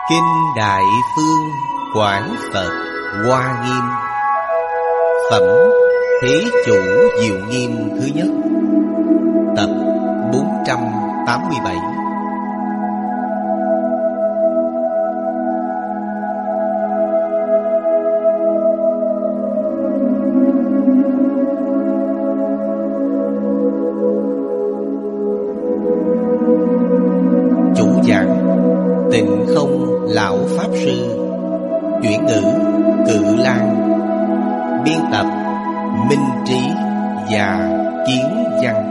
Kinh Đại Phương Quảng Phật Hoa Nghiêm. Phẩm Thế Chủ Diệu Nghiêm thứ nhất. Tập 487. Chủ giảng Tịnh Không Lão Pháp Sư. Chuyển ngữ Cự Lan. Biên tập Minh Trí và Kiến Văn.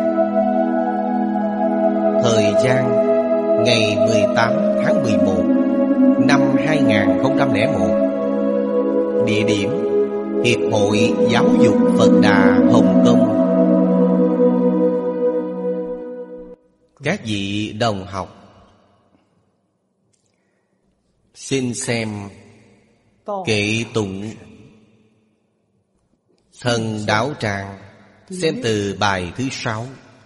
Thời gian ngày 18 tháng 11 năm 2001. Địa điểm Hiệp hội Giáo dục Phật Đà Hồng Kông. Các vị đồng học, xin xem kệ tụng Thần Đạo Tràng, xem từ bài thứ 6.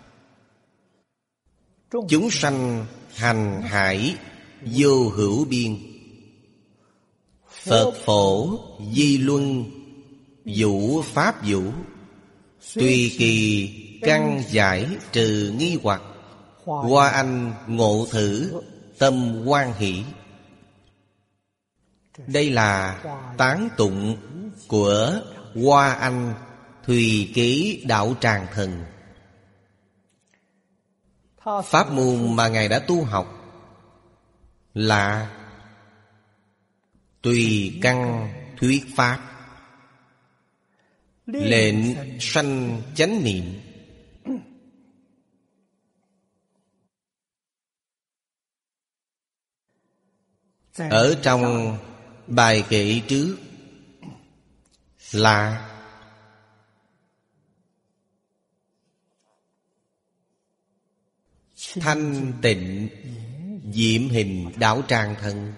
Chúng sanh hành hải vô hữu biên, Phật phổ di luân vũ pháp vũ, tùy kỳ căn giải trừ nghi hoặc, hoa anh ngộ thử tâm hoan hỷ. Đây là tán tụng của Hoa Anh Thùy Ký Đạo Tràng Thần. Pháp môn mà Ngài đã tu học là tùy căn thuyết pháp, lệnh sanh chánh niệm. Ở trong bài kệ trước là thanh tịnh diệm hình đạo tràng thần,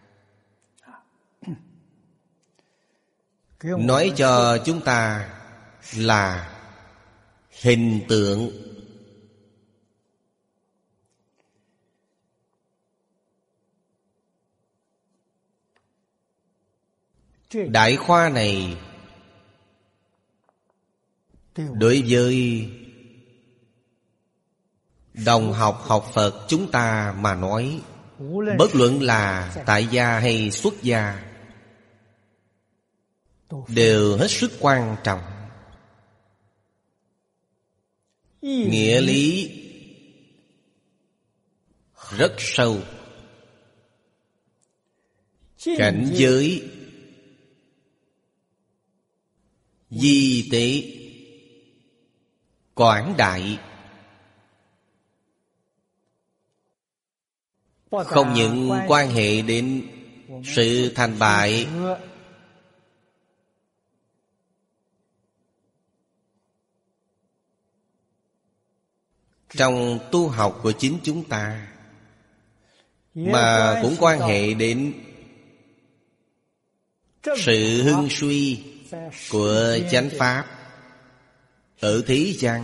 nói cho chúng ta là hình tượng. Đại khoa này đối với đồng học học Phật chúng ta mà nói, bất luận là tại gia hay xuất gia, đều hết sức quan trọng. Nghĩa lý rất sâu. Cảnh giới di tế quảng đại, không những quan hệ đến sự thành bại, trong tu học của chính chúng ta, mà cũng quan hệ đến sự hưng suy của chánh pháp ở thế gian.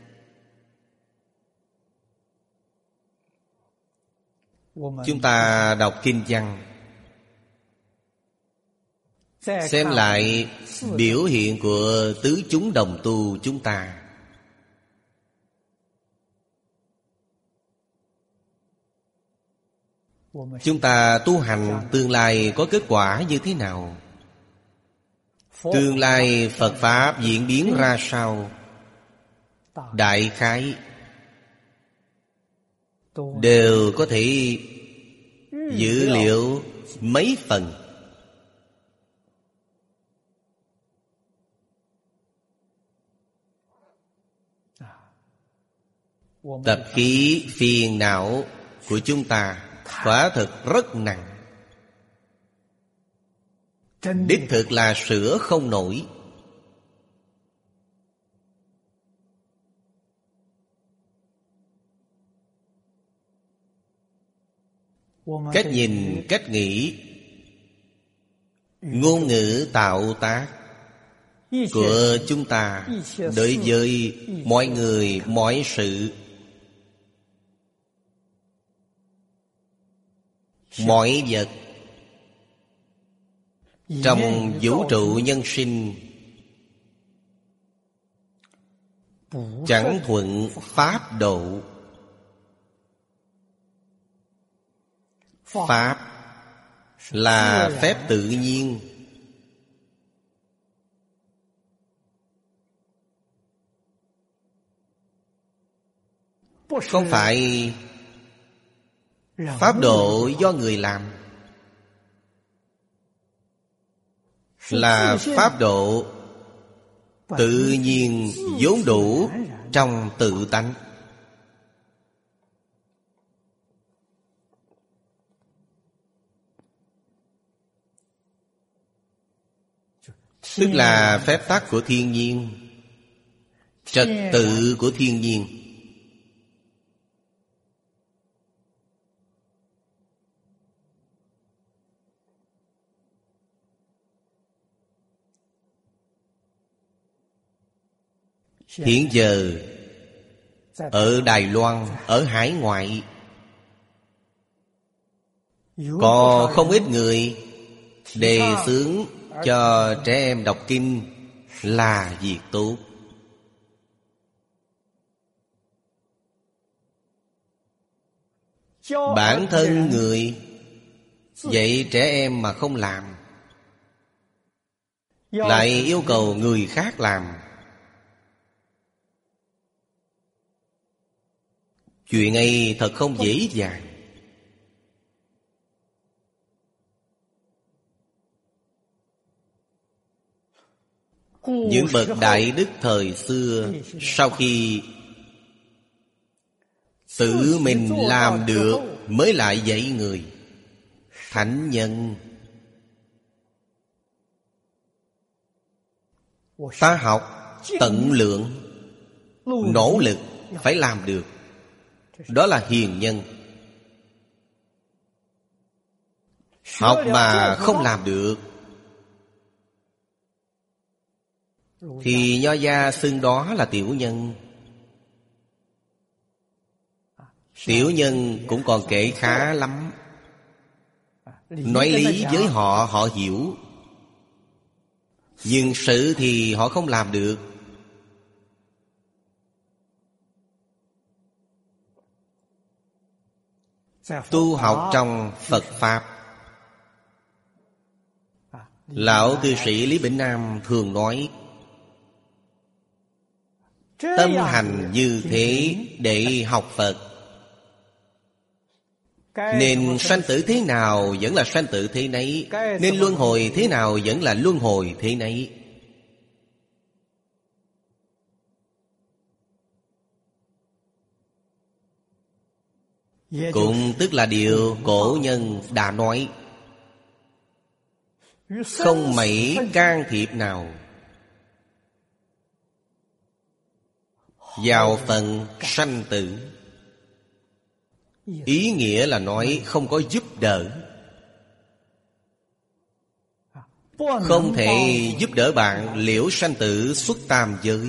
Chúng ta đọc kinh văn, xem lại biểu hiện của tứ chúng đồng tu chúng ta. Chúng ta tu hành tương lai có kết quả như thế nào? Tương lai Phật Pháp diễn biến ra sao? Đại khái đều có thể dữ liệu mấy phần. Tập khí phiền não của chúng ta quả thực rất nặng, đích thực là sửa không nổi. Cách nhìn, cách nghĩ, ngôn ngữ tạo tác của chúng ta đối với mọi người, mọi sự, mọi vật Trong vũ trụ nhân sinh, chẳng thuận pháp độ. Pháp là phép tự nhiên, không phải pháp độ do người làm, là pháp độ tự nhiên vốn đủ trong tự tánh. Tức là phép tắc của thiên nhiên, trật tự của thiên nhiên. Hiện giờ ở Đài Loan, ở hải ngoại, có không ít người đề xướng cho trẻ em đọc kinh là việc tốt. Bản thân người dạy trẻ em mà không làm, lại yêu cầu người khác làm, chuyện ấy thật không dễ dàng. Những bậc đại đức thời xưa, sau khi tự mình làm được mới lại dạy người. Thánh nhân, ta học tận lượng, nỗ lực phải làm được, đó là hiền nhân. Học mà không làm được thì nho gia xưng đó là tiểu nhân. Tiểu nhân cũng còn kể khá lắm, nói lý với họ, họ hiểu, nhưng sự thì họ không làm được. Tu học trong Phật Pháp, Lão cư sĩ Lý Bỉnh Nam thường nói, tâm hành như thế để học Phật, nên sanh tử thế nào vẫn là sanh tử thế nấy, nên luân hồi thế nào vẫn là luân hồi thế nấy. Cũng tức là điều cổ nhân đã nói, không mấy can thiệp nào vào phần sanh tử. Ý nghĩa là nói không có giúp đỡ, không thể giúp đỡ bạn liễu sanh tử xuất tam giới.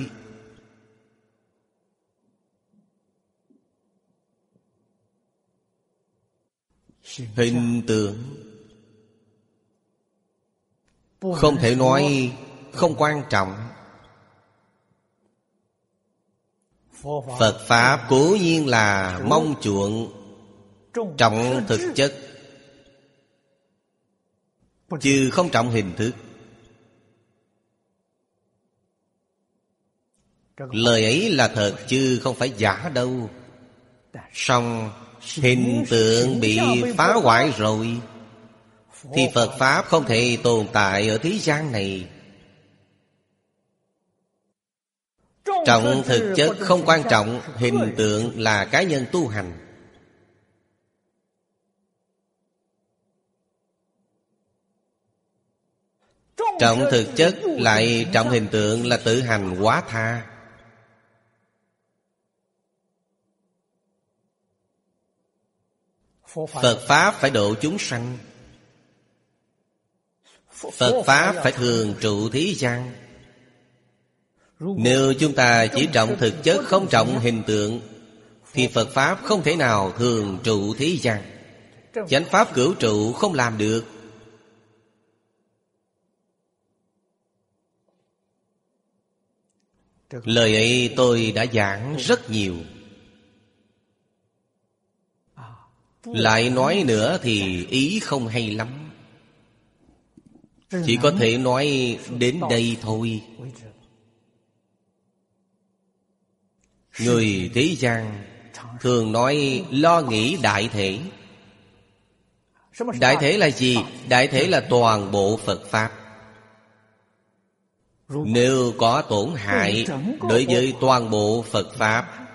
Hình tượng không thể nói không quan trọng. Phật Pháp cố nhiên là mong chuộng, trọng thực chất, chứ không trọng hình thức. Lời ấy là thật chứ không phải giả đâu. Song hình tượng bị phá hoại rồi thì Phật Pháp không thể tồn tại ở thế gian này. Trọng thực chất không quan trọng, hình tượng là cá nhân tu hành. Trọng thực chất lại trọng hình tượng là tự hành quá tha. Phật Pháp phải độ chúng sanh, Phật Pháp phải thường trụ thế gian. Nếu chúng ta chỉ trọng thực chất không trọng hình tượng thì Phật Pháp không thể nào thường trụ thế gian. Chánh Pháp cửu trụ không làm được. Lời ấy tôi đã giảng rất nhiều. Lại nói nữa thì ý không hay lắm. Chỉ có thể nói đến đây thôi. Người thế gian thường nói lo nghĩ đại thể. Đại thể là gì? Đại thể là toàn bộ Phật Pháp. Nếu có tổn hại đối với toàn bộ Phật Pháp,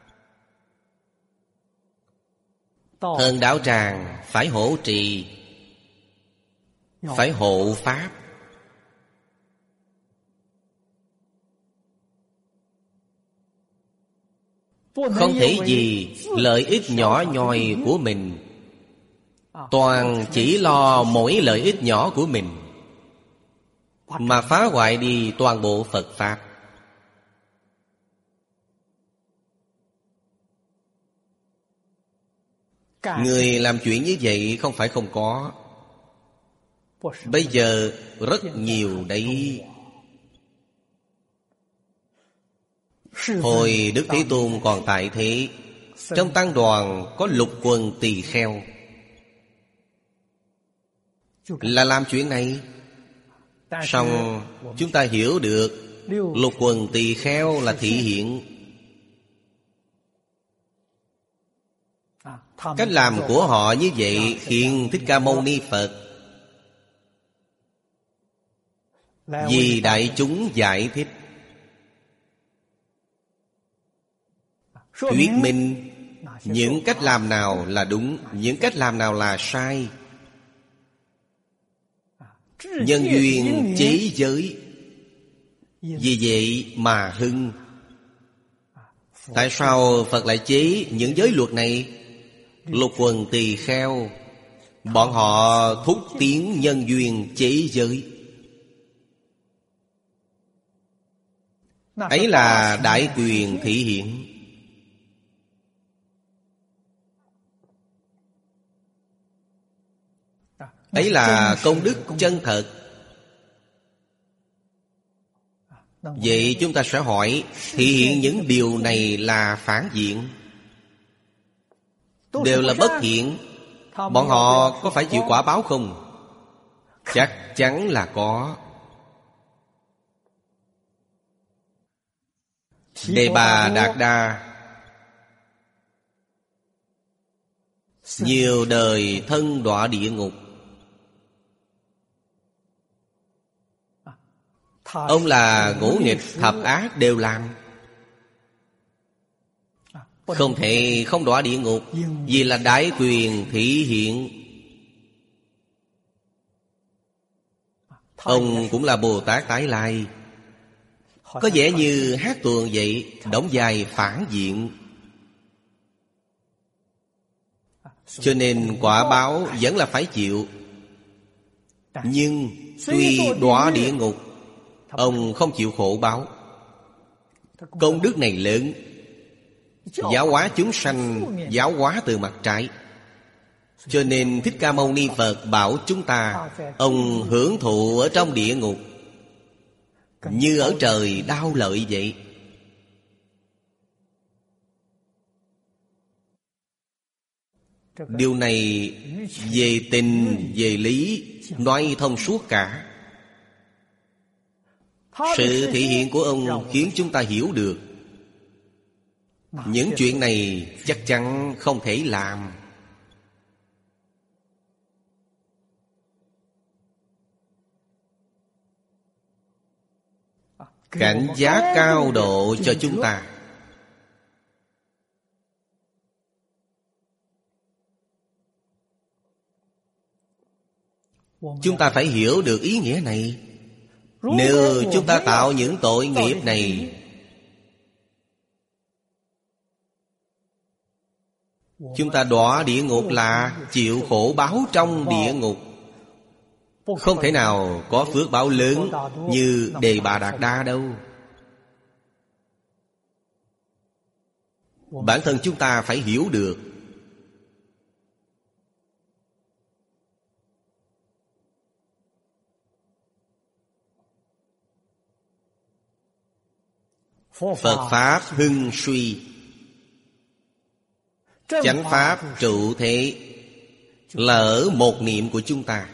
Thân Đạo Tràng phải hộ trì, phải hộ Pháp. Không thể vì lợi ích nhỏ nhoi của mình, toàn chỉ lo mỗi lợi ích nhỏ của mình, mà phá hoại đi toàn bộ Phật Pháp. Người làm chuyện như vậy không phải không có. Bây giờ rất nhiều đấy. Hồi Đức Thế Tôn còn tại thế, trong tăng đoàn có lục quần tỳ kheo, là làm chuyện này. Xong chúng ta hiểu được lục quần tỳ kheo là thị hiện. Cách làm của họ như vậy khiến Thích Ca Mâu Ni Phật vì đại chúng giải thích, thuyết minh những cách làm nào là đúng, những cách làm nào là sai. Nhân duyên chế giới, vì vậy mà hưng. Tại sao Phật lại chế những giới luật này? Lục quần tỳ kheo, bọn họ thúc tiến nhân duyên chế giới. Ấy là đại quyền thị hiện. Ấy là công đức chân thật. Vậy chúng ta sẽ hỏi, thị hiện những điều này là phản diện, đều là bất thiện, bọn họ có phải chịu quả báo không? Chắc chắn là có. Đề Bà Đạt Đa nhiều đời thân đọa địa ngục. Ông là ngũ nghịch thập ác đều làm, không thể không đọa địa ngục, vì là đại quyền thị hiện. Ông cũng là Bồ Tát tái lai, có vẻ như hát tuồng vậy, đóng vai phản diện. Cho nên quả báo vẫn là phải chịu. Nhưng tuy đọa địa ngục, ông không chịu khổ báo. Công đức này lớn, giáo hóa chúng sanh, giáo hóa từ mặt trái. Cho nên Thích Ca Mâu Ni Phật bảo chúng ta, ông hưởng thụ ở trong địa ngục như ở trời đau lợi vậy. Điều này về tình, về lý nói thông suốt cả. Sự thể hiện của ông khiến chúng ta hiểu được những chuyện này chắc chắn không thể làm. Cảnh giác cao độ cho chúng ta. Chúng ta phải hiểu được ý nghĩa này. Nếu chúng ta tạo những tội nghiệp này, chúng ta đọa địa ngục là chịu khổ báo trong địa ngục. Không thể nào có phước báo lớn như Đề Bà Đạt Đa đâu. Bản thân chúng ta phải hiểu được. Phật Pháp hưng suy, chánh Pháp trụ thế, là ở một niệm của chúng ta.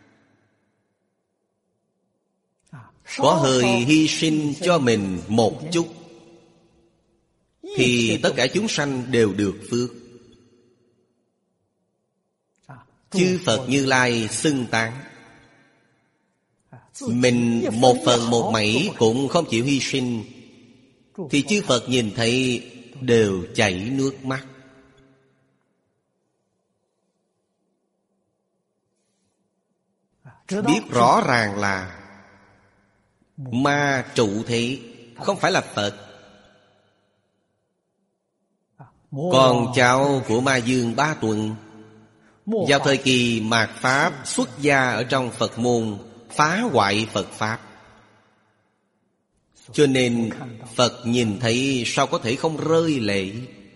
Có hơi hy sinh cho mình một chút, thì tất cả chúng sanh đều được phước. Chư Phật Như Lai xưng tán. Mình một phần một mảy cũng không chịu hy sinh, thì chư Phật nhìn thấy đều chảy nước mắt. Biết rõ ràng là ma trụ thế, không phải là Phật. Con cháu của Ma Dương Ba Tuần vào thời kỳ mạt Pháp xuất gia ở trong Phật môn, phá hoại Phật Pháp. Cho nên Phật nhìn thấy sao có thể không rơi lệ.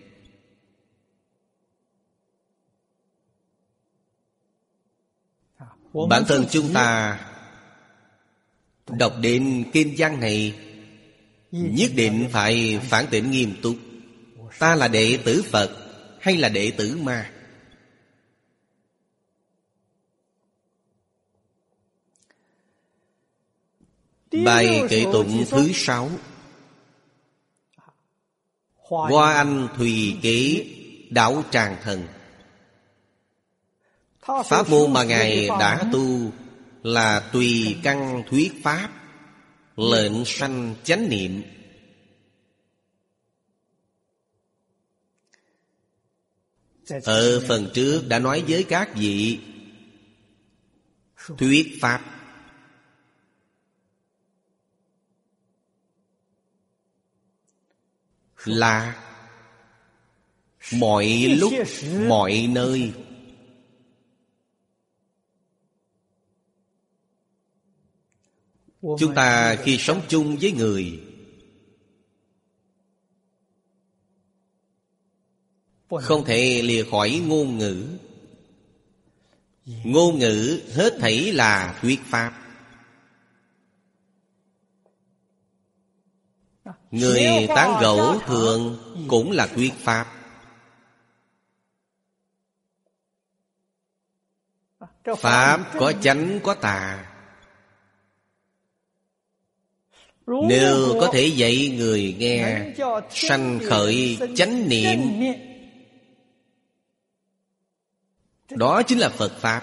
Bản thân chúng ta đọc đến kinh văn này, nhất định phải phản tỉnh nghiêm túc. Ta là đệ tử Phật hay là đệ tử ma? Bài kệ tụng thứ 6. Hoa Anh Thùy Kế Đảo Tràng Thần. Pháp môn mà Ngài đã tu là tùy căn thuyết Pháp, lệnh sanh chánh niệm. Ở phần trước đã nói với các vị, thuyết Pháp là mọi lúc, mọi nơi. Chúng ta khi sống chung với người, không thể lìa khỏi ngôn ngữ. Ngôn ngữ hết thảy là thuyết Pháp. Người tán gẫu thường cũng là thuyết Pháp. Pháp có chánh có tà. Nếu có thể dạy người nghe sanh khởi chánh niệm, đó chính là Phật Pháp.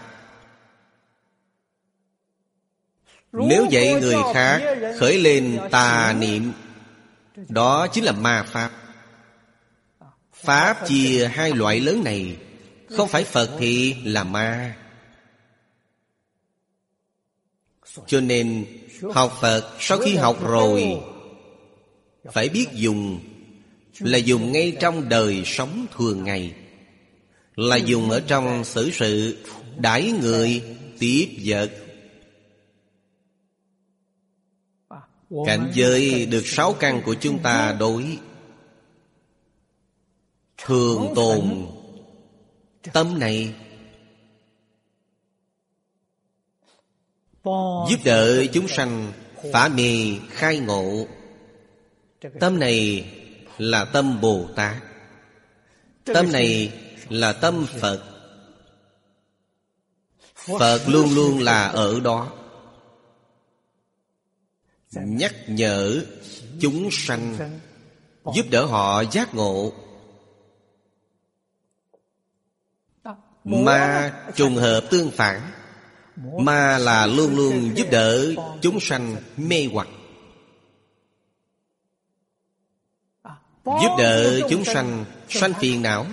Nếu dạy người khác khởi lên tà niệm, đó chính là ma Pháp. Pháp chia hai loại lớn này, không phải Phật thì là ma. Cho nên học Phật sau khi học rồi phải biết dùng, là dùng ngay trong đời sống thường ngày, là dùng ở trong xử sự đãi người tiếp vật. Cảnh giới được 6 căn của chúng ta đối, thường tồn tâm này, giúp đỡ chúng sanh phá mê khai ngộ. Tâm này là tâm Bồ Tát. Tâm này là tâm Phật. Phật luôn luôn là ở đó, nhắc nhở chúng sanh, giúp đỡ họ giác ngộ. Ma trùng hợp tương phản. Ma là luôn luôn giúp đỡ chúng sanh mê hoặc, giúp đỡ chúng sanh sanh phiền não,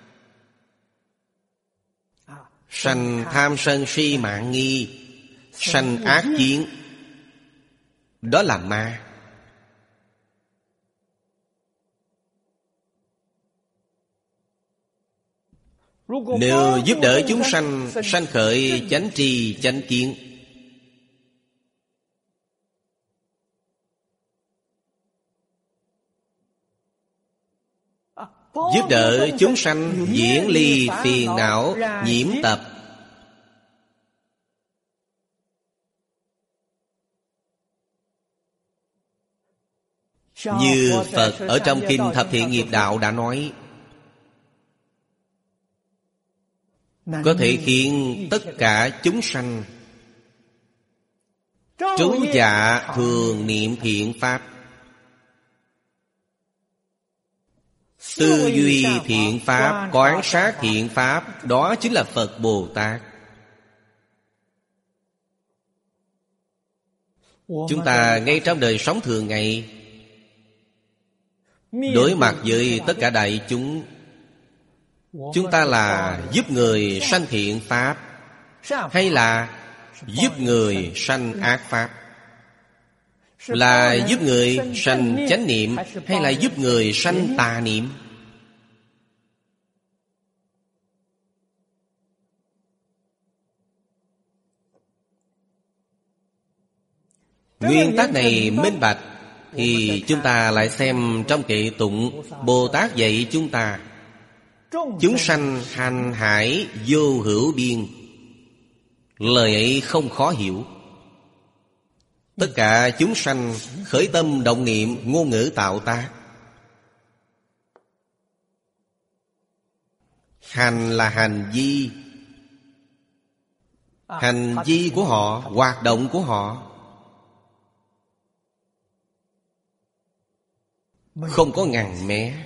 sanh tham sân si mạng nghi, sanh ác kiến. Đó là ma. Nếu giúp đỡ chúng sanh sanh khởi chánh tri chánh kiến, giúp đỡ chúng sanh diễn ly phiền não nhiễm tập, Như Phật ở trong Kinh Thập Thiện Nghiệp Đạo đã nói, có thể khiến tất cả chúng sanh trú dạ thường niệm thiện pháp, tư duy thiện pháp, quán sát thiện pháp. Đó chính là Phật Bồ Tát. Chúng ta ngay trong đời sống thường ngày, đối mặt với tất cả đại chúng, chúng ta là giúp người sanh thiện pháp hay là giúp người sanh ác pháp? Là giúp người sanh chánh niệm hay là giúp người sanh tà niệm? Nguyên tắc này minh bạch thì chúng ta lại xem trong kệ tụng Bồ Tát dạy chúng ta: chúng sanh hành hải vô hữu biên. Lời ấy không khó hiểu. Tất cả chúng sanh khởi tâm động niệm, ngôn ngữ tạo tác. Hành là hành vi. Hành vi của họ, hoạt động của họ không có ngăn mé.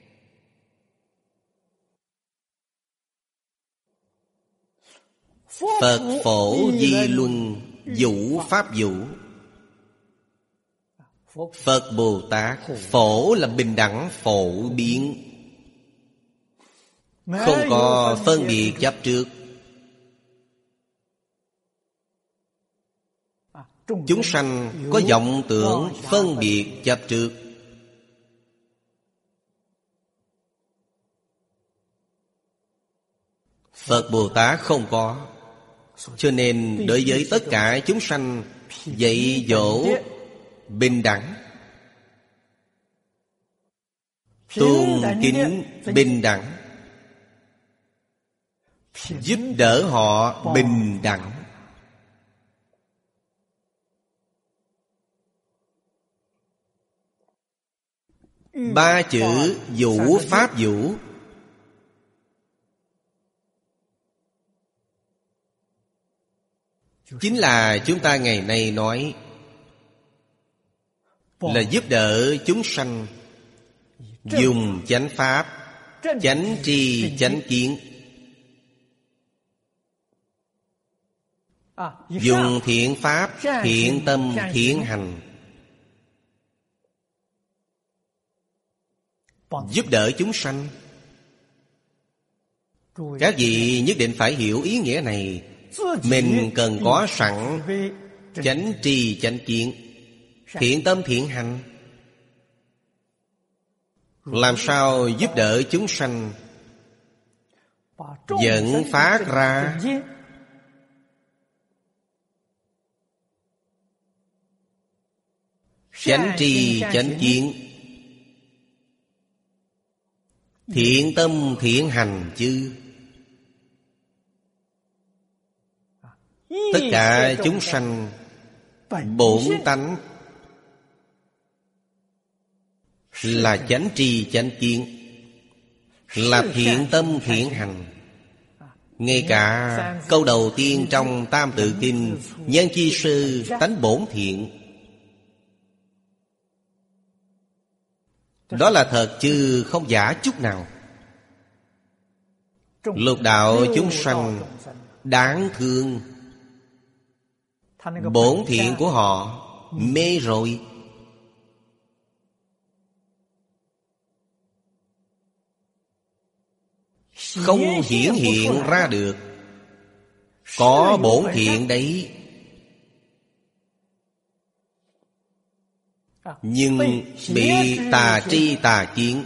Phật phổ di luân, vũ pháp vũ. Phật Bồ Tát phổ là bình đẳng phổ biến, không có phân biệt chấp trước. Chúng sanh có vọng tưởng phân biệt chấp trước. Phật Bồ Tát không có. Cho nên đối với tất cả chúng sanh dạy dỗ bình đẳng, tôn kính bình đẳng, giúp đỡ họ bình đẳng. Ba chữ vũ pháp vũ chính là chúng ta ngày nay nói là giúp đỡ chúng sanh dùng chánh pháp, chánh tri chánh kiến, dùng thiện pháp, thiện tâm, thiện hành, giúp đỡ chúng sanh. Các vị nhất định phải hiểu ý nghĩa này. Mình cần có sẵn chánh tri chánh kiến, thiện tâm thiện hành. Làm sao giúp đỡ chúng sanh dẫn phát ra chánh tri chánh kiến, thiện tâm thiện hành chứ? Tất cả chúng sanh bổn tánh là chánh tri chánh kiến, là thiện tâm thiện hành. Ngay cả câu đầu tiên trong Tam Tự Kinh, nhân chi sư tánh bổn thiện, đó là thật chứ không giả chút nào. Lục đạo chúng sanh đáng thương, bổn thiện của họ mê rồi. Không hiển hiện ra được. Có bổn thiện đấy, nhưng bị tà tri tà kiến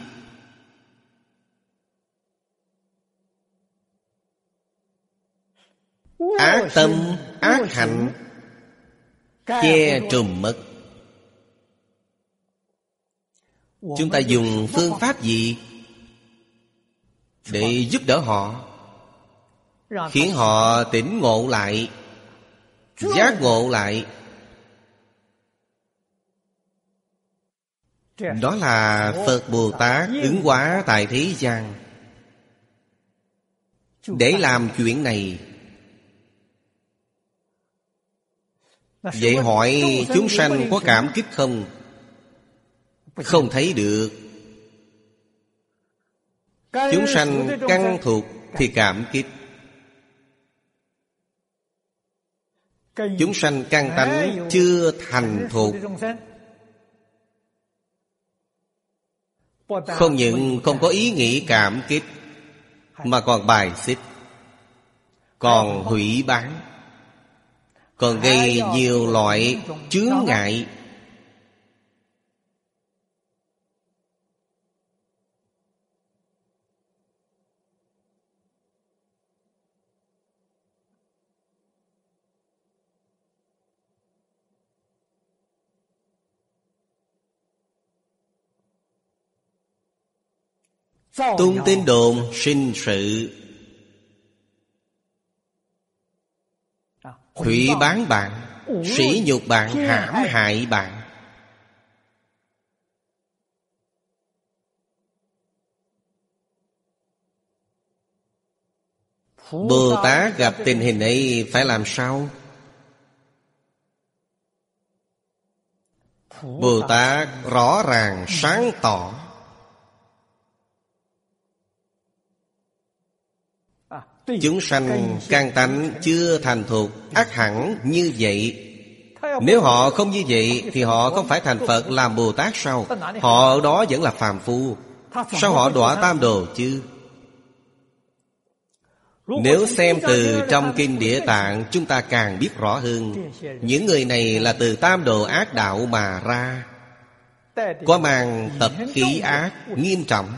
ác tâm ác hạnh che trùm mất. Chúng ta dùng phương pháp gì để giúp đỡ họ, khiến họ tỉnh ngộ lại, giác ngộ lại? Đó là Phật Bồ Tát ứng hóa tại thế gian. Để làm chuyện này. Vậy hỏi chúng sanh có cảm kích không? Không thấy được. Chúng sanh căn thuộc thì cảm kích. Chúng sanh căn tánh chưa thành thuộc, không những không có ý nghĩ cảm kích, mà còn bài xích, còn hủy bán, còn gây nhiều loại chướng ngại. Tung tin đồn sinh sự, hủy bán bạn, sỉ nhục bạn, hãm hại bạn. Bồ Tát gặp tình hình ấy phải làm sao? Bồ Tát rõ ràng sáng tỏ. Chúng sanh căn tánh chưa thành thục, ắt hẳn như vậy. Nếu họ không như vậy thì họ không phải thành Phật làm Bồ Tát sao? Họ ở đó vẫn là phàm phu. Sao họ đọa tam đồ chứ? Nếu xem từ trong Kinh Địa Tạng, chúng ta càng biết rõ hơn. Những người này là từ tam đồ ác đạo mà ra, có mang tập khí ác nghiêm trọng.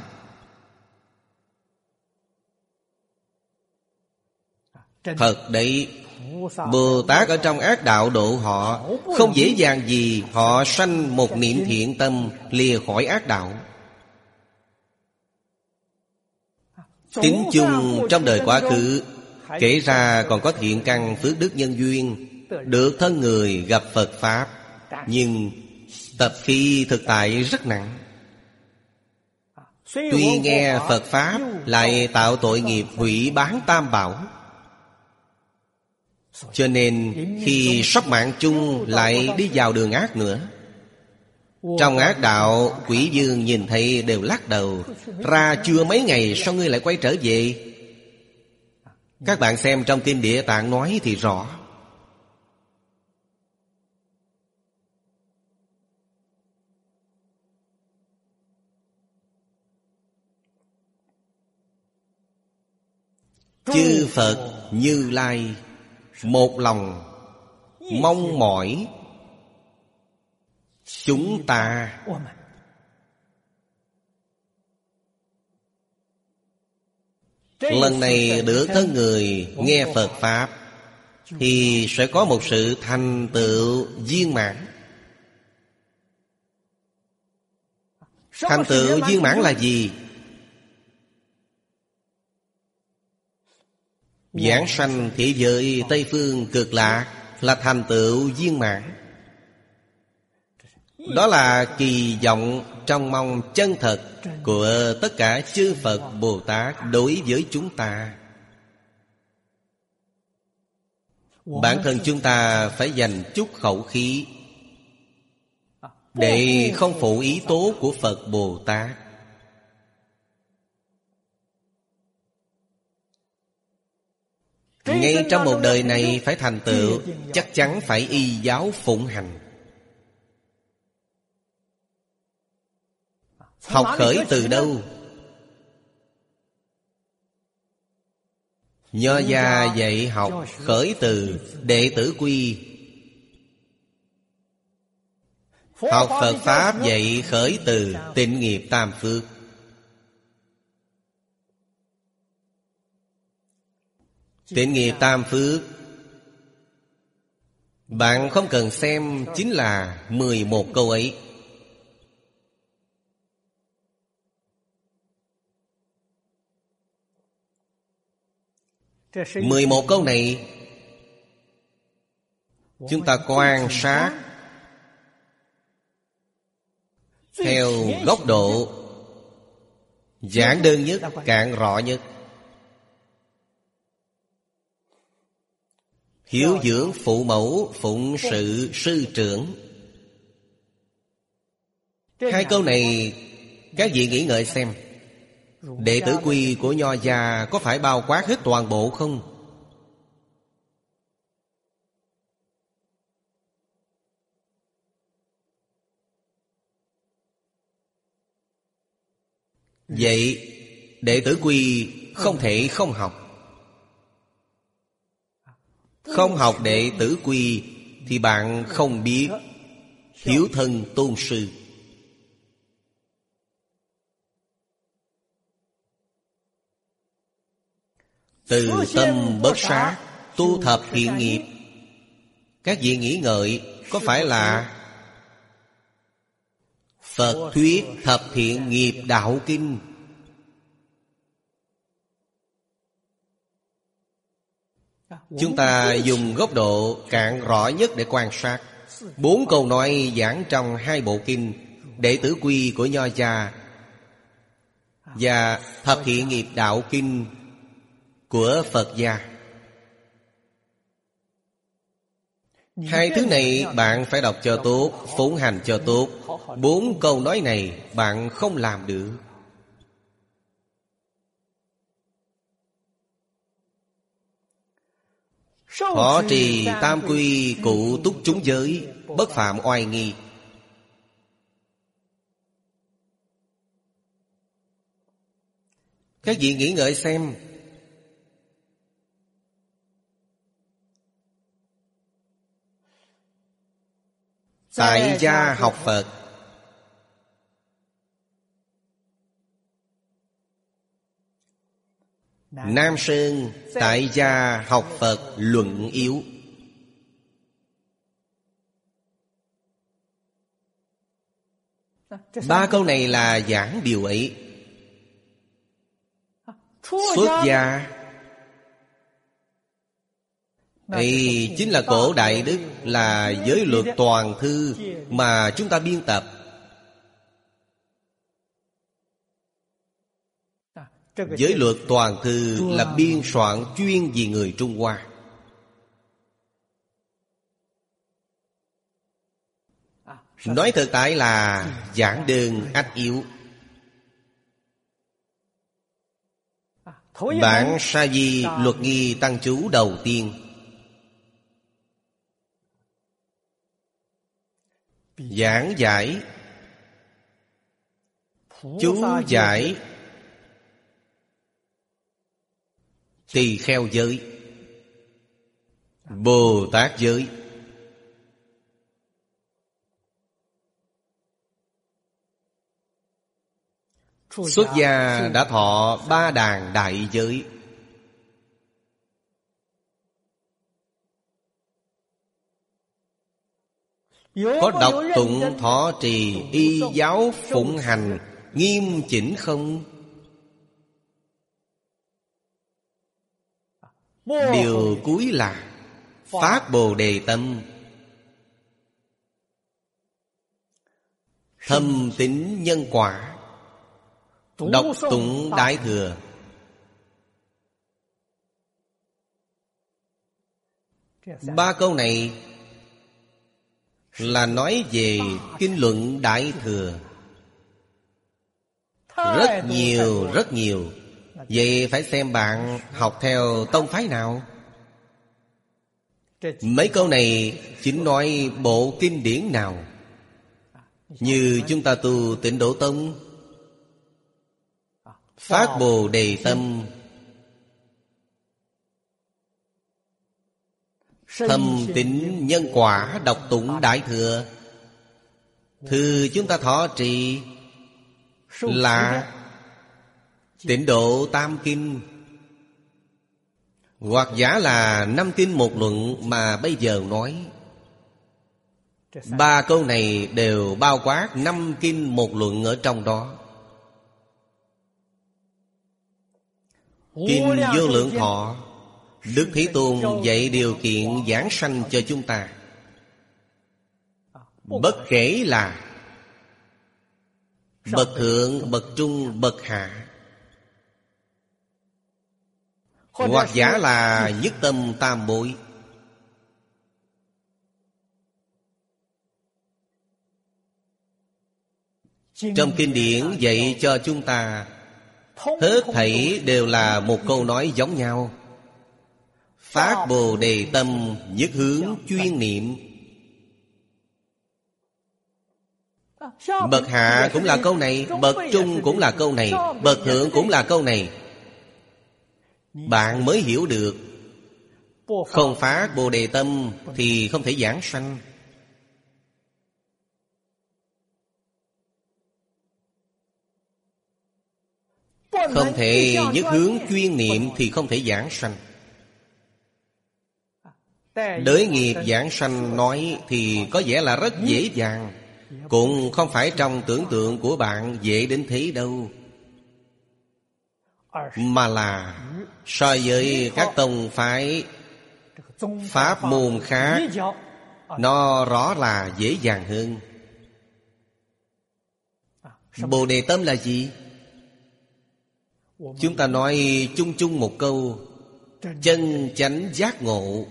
Thật đấy, Bồ Tát ở trong ác đạo độ họ, không dễ dàng gì họ sanh một niệm thiện tâm lìa khỏi ác đạo. Tính chung trong đời quá khứ, kể ra còn có thiện căn phước đức nhân duyên, được thân người gặp Phật Pháp, nhưng tập khí thực tại rất nặng. Tuy nghe Phật Pháp lại tạo tội nghiệp hủy bán tam bảo. Cho nên khi sắp mạng chung lại đi vào đường ác nữa. Trong ác đạo, quỷ dương nhìn thấy đều lắc đầu. Ra chưa mấy ngày sao ngươi lại quay trở về? Các bạn xem trong Kinh Địa Tạng nói thì rõ. Chư Phật Như Lai một lòng mong mỏi chúng ta lần này được thân người nghe Phật Pháp thì sẽ có một sự thành tựu viên mãn. Thành tựu viên mãn là gì? Giảng sanh thế giới Tây Phương Cực Lạc là thành tựu viên mãn. Đó là kỳ vọng trong mong chân thật của tất cả chư Phật Bồ Tát đối với chúng ta. Bản thân chúng ta phải dành chút khẩu khí để không phụ ý tố của Phật Bồ Tát. Ngay trong một đời này phải thành tựu, chắc chắn phải y giáo phụng hành. Học khởi từ đâu? Nho gia dạy học khởi từ đệ tử quy. Học Phật Pháp dạy khởi từ tịnh nghiệp tam phước. Tịnh nghiệp tam phước bạn không cần xem, chính là 11 câu ấy. Mười một câu này chúng ta quan sát theo góc độ giản đơn nhất, cạn rõ nhất. Hiếu dưỡng phụ mẫu, phụng sự sư trưởng. Hai câu này các vị nghĩ ngợi xem, đệ tử quy của Nho gia có phải bao quát hết toàn bộ không? Vậy đệ tử quy không thể không học. Không học đệ tử quy thì bạn không biết hiếu thân tôn sư. Từ tâm bớt sát, tu thập thiện nghiệp. Các vị nghĩ ngợi có phải là Phật thuyết thập thiện nghiệp đạo kinh? Chúng ta dùng góc độ cạn rõ nhất để quan sát. 4 câu nói giảng trong 2 bộ kinh đệ tử quy của Nho gia và thập thiện nghiệp đạo kinh của Phật gia. Hai thứ này bạn phải đọc cho tốt, phụng hành cho tốt. 4 câu nói này bạn không làm được. Thọ trì tam quy cụ túc chúng giới, bất phạm oai nghi. Các vị nghĩ ngợi xem, tại gia học Phật, Nam Sơn tại gia học Phật luận yếu. Ba câu này là giảng điều ấy. Xuất gia đây chính là cổ đại đức, là giới luật toàn thư mà chúng ta biên tập. Giới luật toàn thư là biên soạn chuyên vì người Trung Hoa. Nói thực tại là giản đơn ách yếu. Bản Sa Di luật nghi tăng chú đầu tiên, giảng giải, chú giải tỳ kheo giới, Bồ Tát giới. Xuất gia đã thọ 3 đàn đại giới. Có đọc tụng thọ trì y giáo phụng hành nghiêm chỉnh không? Điều cuối là phát Bồ Đề tâm, thâm tín nhân quả, đọc tụng Đại Thừa. Ba câu này là nói về kinh luận Đại Thừa. Rất nhiều. Vậy phải xem bạn học theo tông phái nào. Mấy câu này chính nói bộ kinh điển nào. Như chúng ta tu Tịnh Độ Tông, phát Bồ Đề tâm, thâm tín nhân quả, đọc tụng Đại Thừa. Thư chúng ta thọ trì là Tịnh Độ Tam Kinh, hoặc giả là 5 kinh một luận mà bây giờ nói. 3 câu này đều bao quát 5 kinh một luận ở trong đó. Kinh Vô Lượng Thọ, Đức Thế Tôn dạy điều kiện giảng sanh cho chúng ta. Bất kể là bậc thượng, bậc trung, bậc hạ. Hoặc giả là nhất tâm tam bội. Trong kinh điển dạy cho chúng ta hết thảy đều là một câu nói giống nhau: phát Bồ Đề tâm, nhất hướng chuyên niệm. Bậc hạ cũng là câu này, bậc trung cũng là câu này, bậc thượng cũng là câu này. Bạn mới hiểu được. Không phát Bồ Đề tâm thì không thể giảng sanh. Không thể nhất hướng chuyên niệm thì không thể giảng sanh. Đới nghiệp giảng sanh nói thì có vẻ là rất dễ dàng, cũng không phải trong tưởng tượng của bạn dễ đến thế đâu, mà là so với các tông phái pháp môn khác, nó rõ là dễ dàng hơn. Bồ Đề tâm là gì? Chúng ta nói chung chung một câu: chân chánh giác ngộ.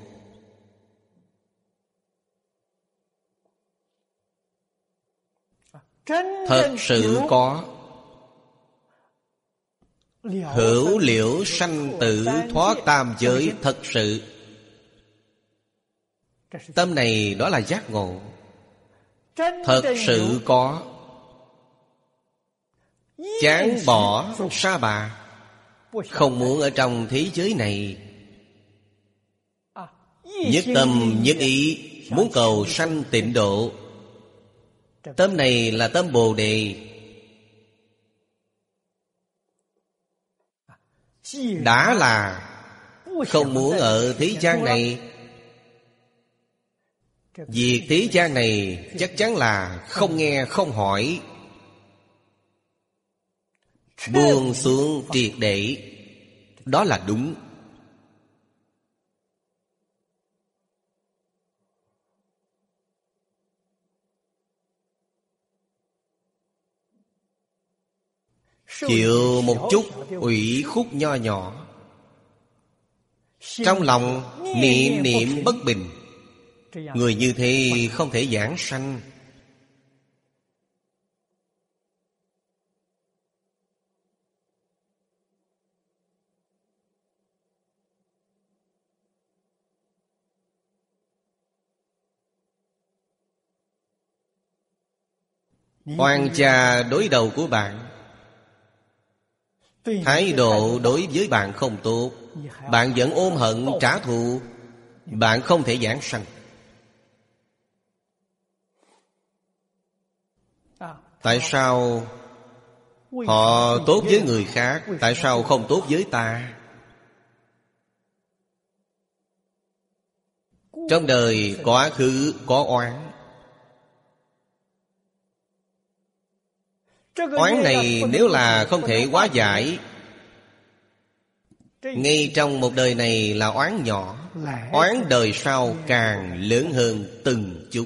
Thật sự có hữu liễu sanh tử thoát tam giới. Thật sự tâm này đó là giác ngộ. Thật sự có chán bỏ sa bà, không muốn ở trong thế giới này. Nhất tâm nhất ý muốn cầu sanh tịnh độ. Tâm này là tâm Bồ Đề. Đã là không muốn ở thế gian này. Việc thế gian này chắc chắn là không nghe không hỏi, buông xuống triệt để. Đó là đúng. Chịu một chút ủy khuất nho nhỏ, trong lòng niệm niệm bất bình, người như thế không thể giảng sanh. Oan cha đối đầu của bạn, thái độ đối với bạn không tốt, bạn vẫn ôm hận trả thù, bạn không thể giảng sanh. Tại sao họ tốt với người khác, tại sao không tốt với ta? Trong đời quá khứ có oán. Oán này nếu là không thể hóa giải, ngay trong một đời này là oán nhỏ, oán đời sau càng lớn hơn từng chút.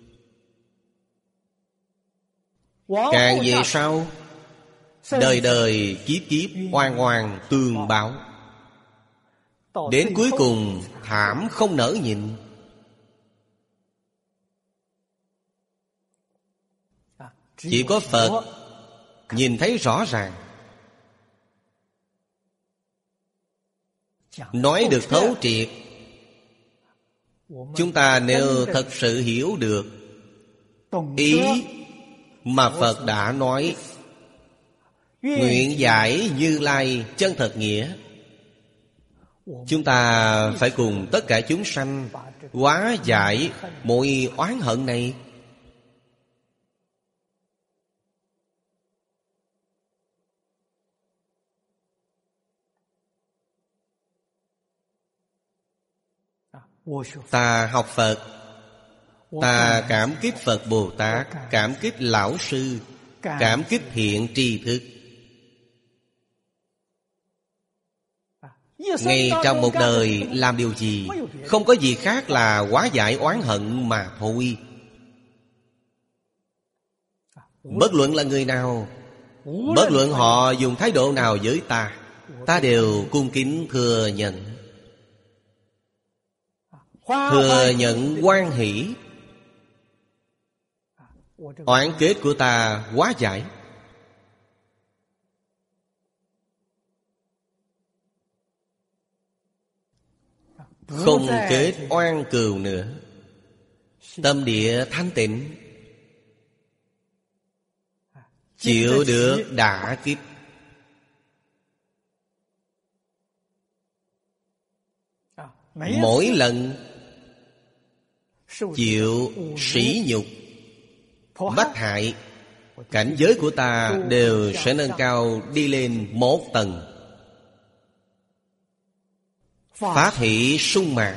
Càng về sau, đời đời kiếp kiếp oan oan tương báo, đến cuối cùng thảm không nỡ nhìn. Chỉ có Phật nhìn thấy rõ ràng, nói được thấu triệt. Chúng ta nếu thật sự hiểu được ý mà Phật đã nói, nguyện giải Như Lai chân thật nghĩa, chúng ta phải cùng tất cả chúng sanh hóa giải mọi oán hận này. Ta học Phật, ta cảm kích Phật Bồ Tát, cảm kích Lão Sư, cảm kích thiện tri thức. Ngay trong một đời làm điều gì, không có gì khác là hóa giải oán hận mà thôi. Bất luận là người nào, bất luận họ dùng thái độ nào với ta đều cung kính thừa nhận. Thừa nhận hoan hỷ, oán kết của ta hóa giải. Không kết oan cừu nữa. Tâm địa thanh tịnh, chịu được đả kích. Mỗi lần chịu sỉ nhục, bách hại, cảnh giới của ta đều sẽ nâng cao đi lên một tầng. Pháp hỷ sung mãn,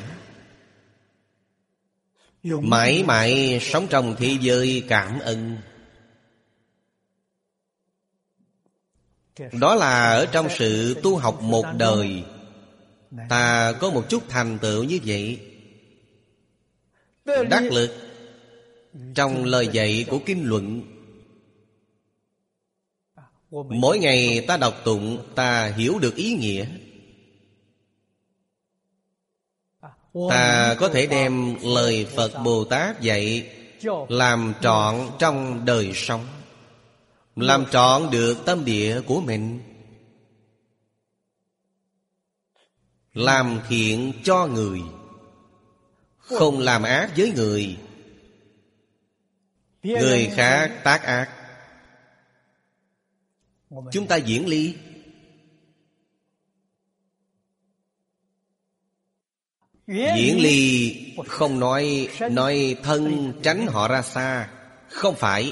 mãi mãi sống trong thế giới cảm ơn. Đó là ở trong sự tu học một đời, ta có một chút thành tựu như vậy. Đắc lực trong lời dạy của kinh luận. Mỗi ngày ta đọc tụng, ta hiểu được ý nghĩa. Ta có thể đem lời Phật Bồ Tát dạy làm trọn trong đời sống, làm trọn được tâm địa của mình. Làm thiện cho người, không làm ác với người. Người khác tác ác, chúng ta diễn ly. Diễn ly không nói thân tránh họ ra xa. Không phải.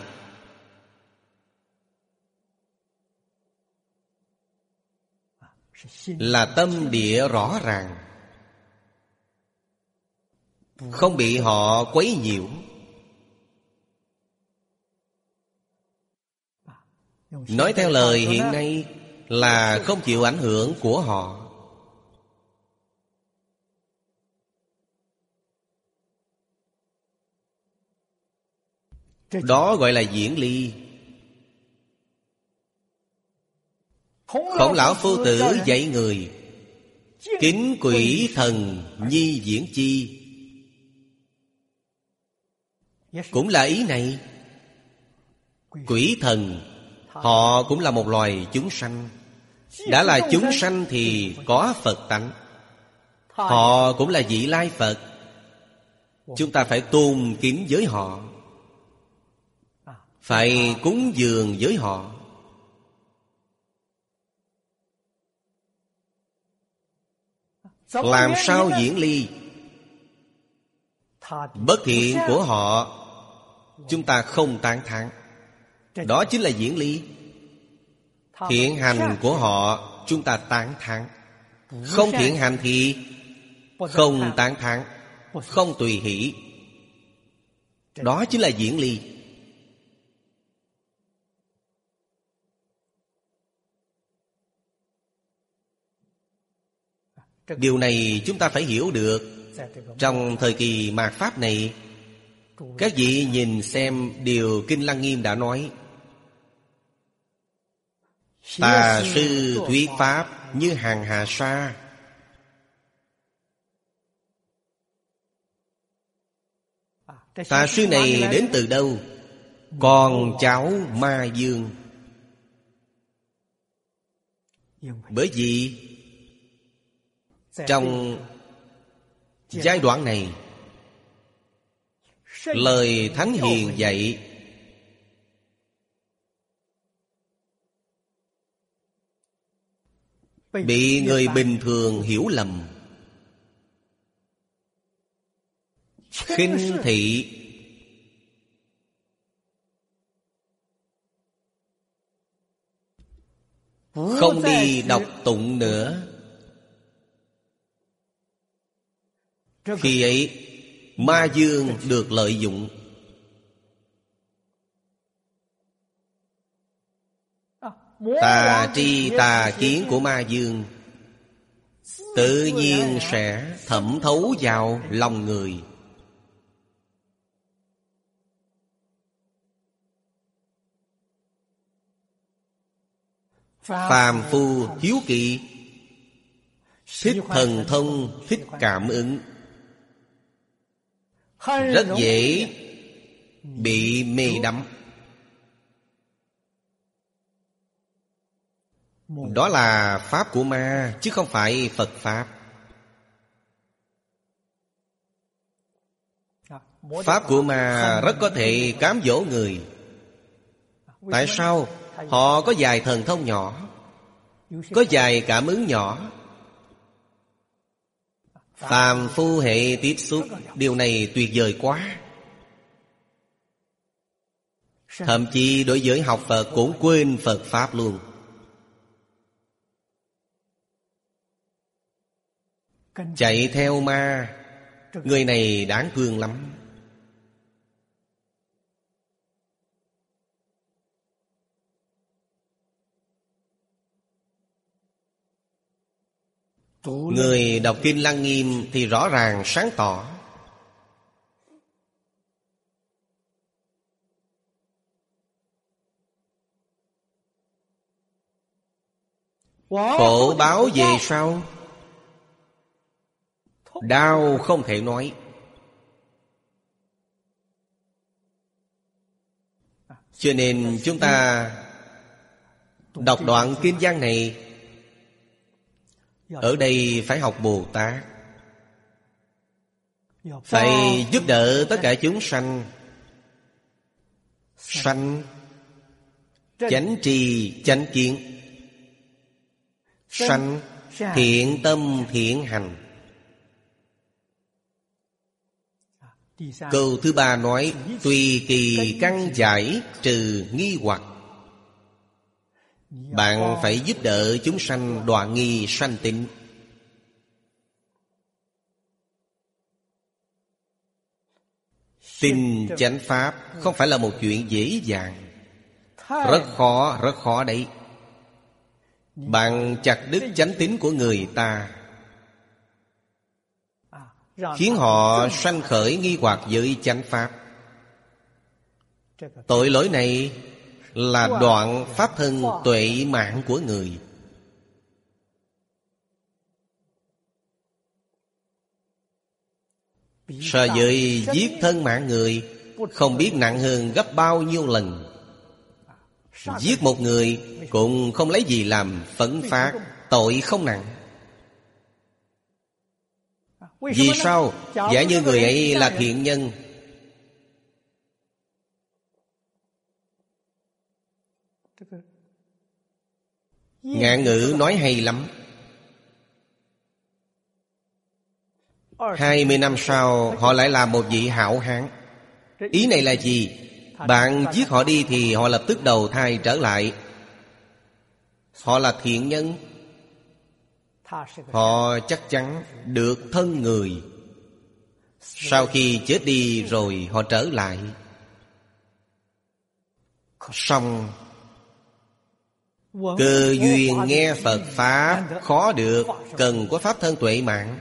Là tâm địa rõ ràng, không bị họ quấy nhiễu. Nói theo lời hiện nay là không chịu ảnh hưởng của họ. Đó gọi là diễn ly. Khổng Lão Phu Tử dạy người: kính quỷ thần nhi diễn chi. Cũng là ý này. Quỷ thần họ cũng là một loài chúng sanh. Đã là chúng sanh thì có Phật tánh. Họ cũng là vị lai Phật. Chúng ta phải tôn kính với họ, phải cúng dường với họ. Làm sao diễn ly? Bất thiện của họ chúng ta không tán thán, đó chính là diễn ly. Thiện hành của họ chúng ta tán thán. Không thiện hành thì không tán thán, không tùy hỷ. Đó chính là diễn ly. Điều này chúng ta phải hiểu được. Trong thời kỳ mạt Pháp này, các vị nhìn xem điều Kinh Lăng Nghiêm đã nói: tà sư thuyết Pháp như hàng hà sa. Tà sư này đến từ đâu? Con cháu Ma Dương. Bởi vì trong giai đoạn này, lời Thánh Hiền dạy bị người bình thường hiểu lầm, khinh thị, không đi đọc tụng nữa. Khi ấy Ma Dương được lợi dụng. Tà tri tà kiến của Ma Dương tự nhiên sẽ thẩm thấu vào lòng người. Phàm phu hiếu kỳ, thích thần thông, thích cảm ứng, rất dễ bị mê đắm. Đó là pháp của ma, chứ không phải Phật pháp. Pháp của ma rất có thể cám dỗ người. Tại sao? Họ có vài thần thông nhỏ, có vài cảm ứng nhỏ. Phàm phu hệ tiếp xúc, điều này tuyệt vời quá. Thậm chí đối với học Phật cũng quên Phật pháp luôn. Chạy theo ma, người này đáng thương lắm. Người đọc Kinh Lăng Nghiêm thì rõ ràng sáng tỏ. Khổ báo về sau, đau không thể nói. Cho nên chúng ta đọc đoạn kinh văn này, ở đây phải học Bồ Tát, phải giúp đỡ tất cả chúng sanh. Sanh chánh trì chánh kiến, sanh thiện tâm thiện hành. Câu thứ ba nói tùy kỳ căn giải trừ nghi hoặc. Bạn phải giúp đỡ chúng sanh đoạn nghi sanh tịnh. Tin chánh pháp không phải là một chuyện dễ dàng. Rất khó đấy. Bạn chặt đứt chánh tín của người ta, khiến họ sanh khởi nghi hoặc với chánh pháp. Tội lỗi này là đoạn pháp thân tuệ mạng của người. So với giết thân mạng người, không biết nặng hơn gấp bao nhiêu lần. Giết một người cũng không lấy gì làm phẫn phạt, tội không nặng. Vì sao? Giả như người ấy là thiện nhân, ngạn ngữ nói hay lắm. 20 năm sau họ lại là một vị hảo hán. Ý này là gì? Bạn giết họ đi thì họ lập tức đầu thai trở lại. Họ là thiện nhân, họ chắc chắn được thân người. Sau khi chết đi rồi họ trở lại. Xong cơ duyên nghe Phật Pháp khó được, cần có Pháp thân tuệ mạng.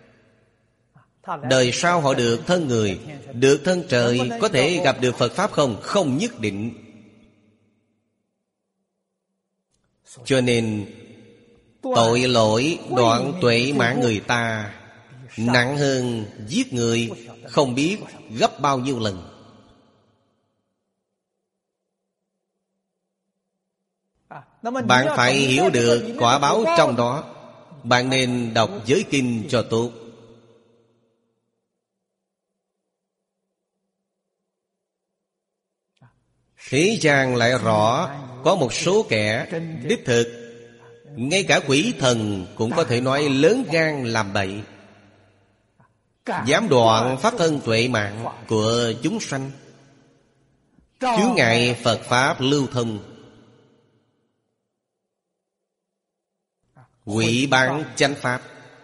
Đời sau họ được thân người, được thân trời. Có thể gặp được Phật Pháp không? Không nhất định. Cho nên tội lỗi đoạn tuệ mạng người ta nặng hơn giết người không biết gấp bao nhiêu lần. Bạn phải hiểu được quả báo trong đó. Bạn nên đọc giới kinh cho tốt. Thế gian lại rõ, có một số kẻ đích thực, ngay cả quỷ thần cũng có thể nói lớn gan làm bậy, dám đoạn pháp thân tuệ mạng của chúng sanh, chướng ngại Phật Pháp lưu thông, hủy bán chánh Pháp.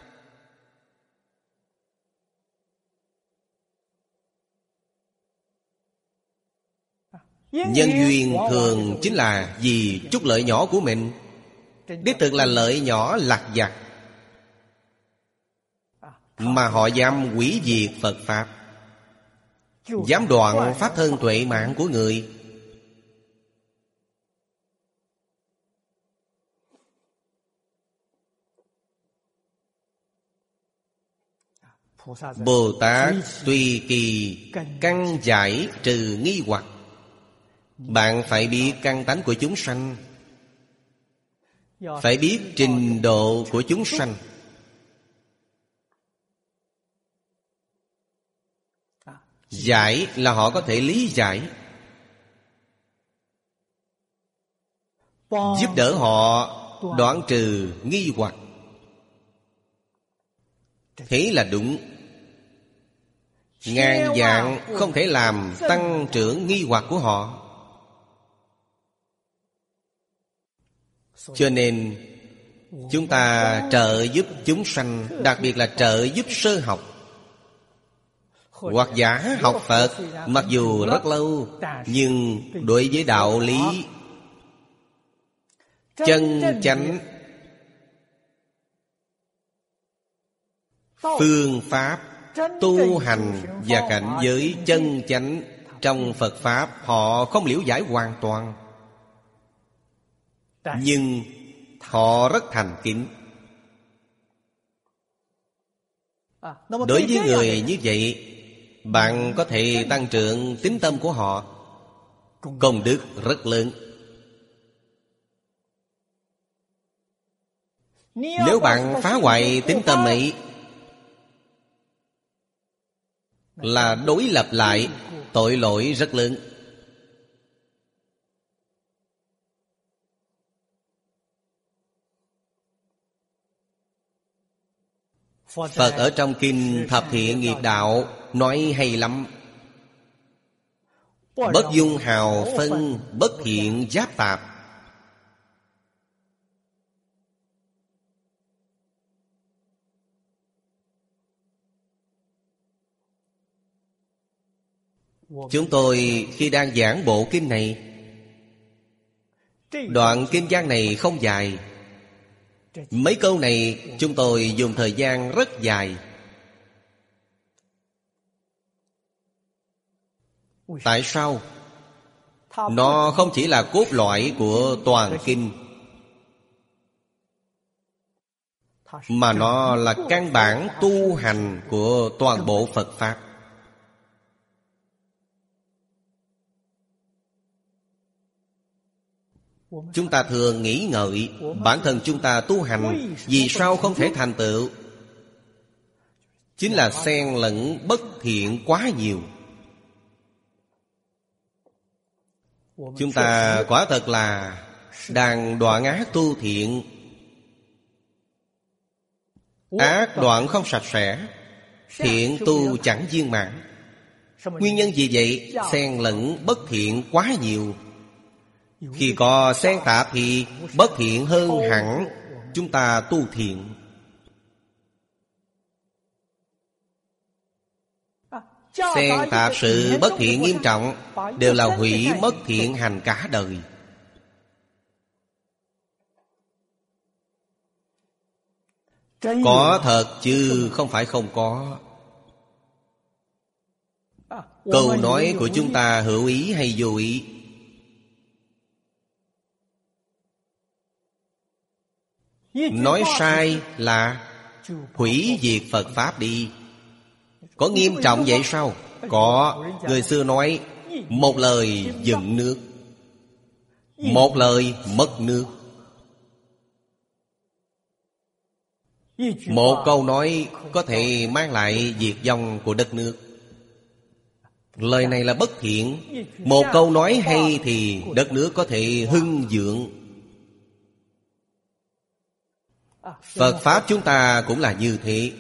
Nhân duyên thường chính là vì chút lợi nhỏ của mình. Đích thực là lợi nhỏ lặt vặt, mà họ dám hủy diệt Phật Pháp, dám đoạn pháp thân tuệ mạng của người. Bồ Tát tùy kỳ căn giải trừ nghi hoặc. Bạn phải biết căn tánh của chúng sanh, phải biết trình độ của chúng sanh. Giải là họ có thể lý giải, giúp đỡ họ đoạn trừ nghi hoặc. Thế là đúng. Ngàn vạn không thể làm tăng trưởng nghi hoặc của họ. Cho nên chúng ta trợ giúp chúng sanh, đặc biệt là trợ giúp sơ học hoặc giả học Phật, mặc dù rất lâu, nhưng đối với đạo lý chân chánh, phương pháp tu hành và cảnh giới chân chánh trong Phật Pháp, họ không liễu giải hoàn toàn, nhưng họ rất thành kính. Đối với người như vậy, bạn có thể tăng trưởng tín tâm của họ, công đức rất lớn. Nếu bạn phá hoại tín tâm ấy, là đối lập lại, tội lỗi rất lớn. Phật ở trong kinh Thập Thiện Nghiệp Đạo nói hay lắm: bất dung hào phân, bất thiện giáp tạp. Chúng tôi khi đang giảng bộ kinh này, đoạn kinh văn này không dài. Mấy câu này chúng tôi dùng thời gian rất dài. Tại sao? Nó không chỉ là cốt lõi của toàn kinh, mà nó là căn bản tu hành của toàn bộ Phật Pháp. Chúng ta thường nghĩ ngợi bản thân chúng ta tu hành vì sao không thể thành tựu, chính là xen lẫn bất thiện quá nhiều. Chúng ta quả thật là đang đoạn ác tu thiện. Ác đoạn không sạch sẽ, thiện tu chẳng viên mãn. Nguyên nhân gì vậy? Xen lẫn bất thiện quá nhiều. Khi có xen tạp thì bất thiện hơn hẳn chúng ta tu thiện. Xen tạp sự bất thiện nghiêm trọng, đều là hủy mất thiện hành cả đời. Có thật chứ không phải không có. Câu nói của chúng ta hữu ý hay vô ý? Nói sai là hủy diệt Phật Pháp đi. Có nghiêm trọng vậy sao? Có. Người xưa nói một lời dựng nước, một lời mất nước. Một câu nói có thể mang lại diệt vong của đất nước. Lời này là bất thiện. Một câu nói hay thì đất nước có thể hưng vượng. Phật Pháp chúng ta cũng là như thế.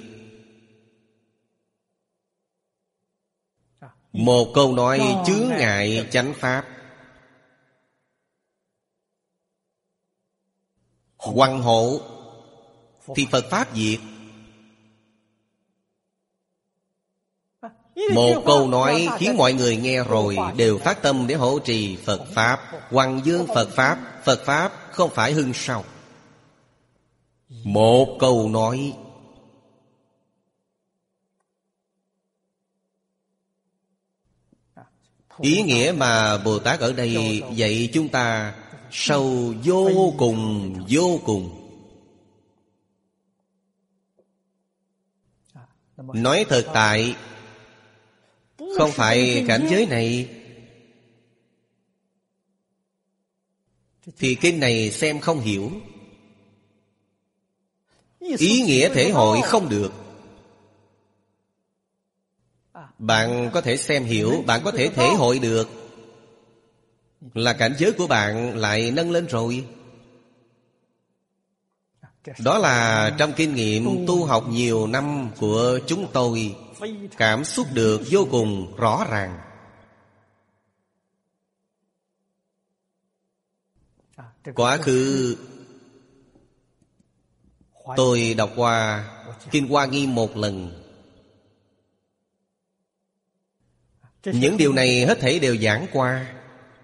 Một câu nói chướng ngại chánh Pháp, hoằng hộ, thì Phật Pháp diệt. Một câu nói khiến mọi người nghe rồi đều phát tâm để hộ trì Phật Pháp, hoằng dương Phật Pháp, Phật Pháp không phải hưng sao? Một câu nói. Ý nghĩa mà Bồ Tát ở đây dạy chúng ta sâu vô cùng vô cùng. Nói thực tại, không phải cảnh giới này, thì kinh này xem không hiểu, ý nghĩa thể hội không được. Bạn có thể xem hiểu, bạn có thể thể hội được, là cảnh giới của bạn lại nâng lên rồi. Đó là trong kinh nghiệm tu học nhiều năm của chúng tôi cảm xúc được vô cùng rõ ràng. Quá khứ tôi đọc qua Kinh Hoa Nghiêm một lần. Những điều này hết thảy đều giảng qua,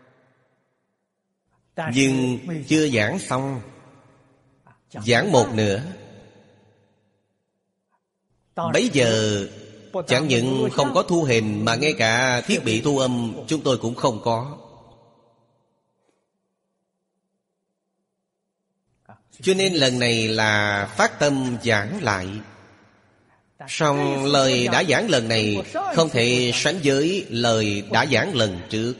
nhưng chưa giảng xong, giảng một nửa. Bấy giờ chẳng những không có thu hình, mà ngay cả thiết bị thu âm chúng tôi cũng không có. Cho nên lần này là phát tâm giảng lại. song lời đã giảng lần này không thể sánh với lời đã giảng lần trước.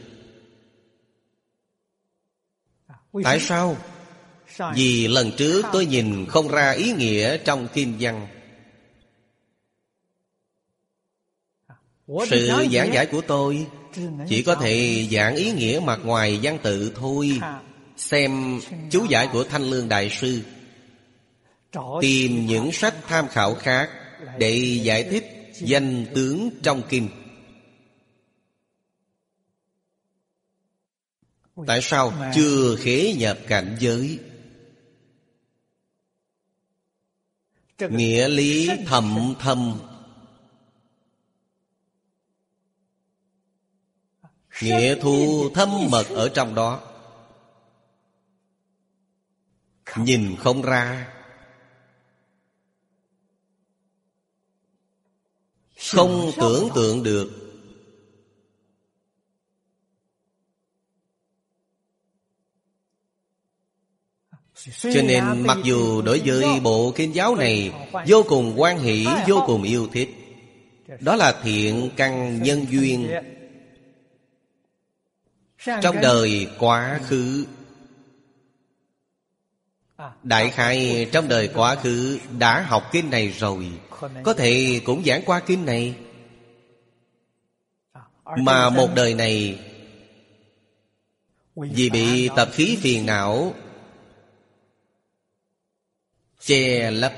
Tại sao? Vì lần trước tôi nhìn không ra ý nghĩa trong kinh văn. Sự giảng giải của tôi chỉ có thể giảng ý nghĩa mặt ngoài văn tự thôi. Xem chú giải của Thanh Lương Đại Sư, tìm những sách tham khảo khác để giải thích danh tướng trong kinh. Tại sao chưa khế nhập cảnh giới? Nghĩa lý thậm thâm, nghĩa thu thâm mật ở trong đó, nhìn không ra, không tưởng tượng được. Cho nên mặc dù đối với bộ kinh giáo này vô cùng hoan hỷ, vô cùng yêu thích, đó là thiện căn nhân duyên. Trong đời quá khứ, đại khái trong đời quá khứ đã học kinh này rồi, có thể cũng giảng qua kinh này. Mà một đời này vì bị tập khí phiền não che lấp,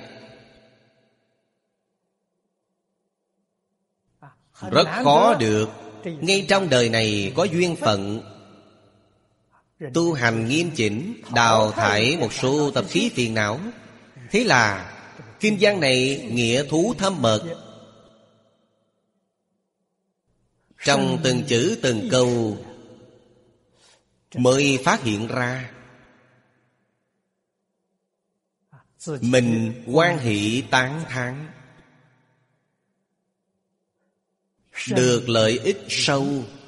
rất khó được. Ngay trong đời này có duyên phận tu hành nghiêm chỉnh, đào thải một số tập khí phiền não. Thế là kinh văn này nghĩa thú thâm mật, trong từng chữ từng câu mới phát hiện ra. Mình hoan hỷ tán thán, được lợi ích sâu.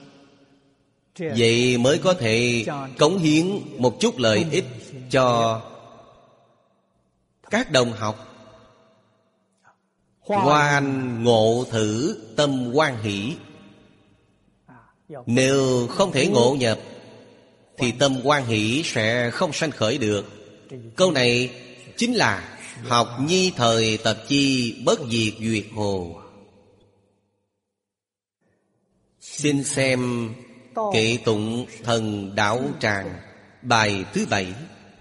Vậy mới có thể cống hiến một chút lợi ích cho các đồng học. Hoa anh ngộ thử tâm hoan hỷ. Nếu không thể ngộ nhập thì tâm hoan hỷ sẽ không sanh khởi được. Câu này chính là học nhi thời tập chi, bất diệt duyệt hồ. Xin xem Kệ tụng Thần Đạo Tràng, bài thứ 7.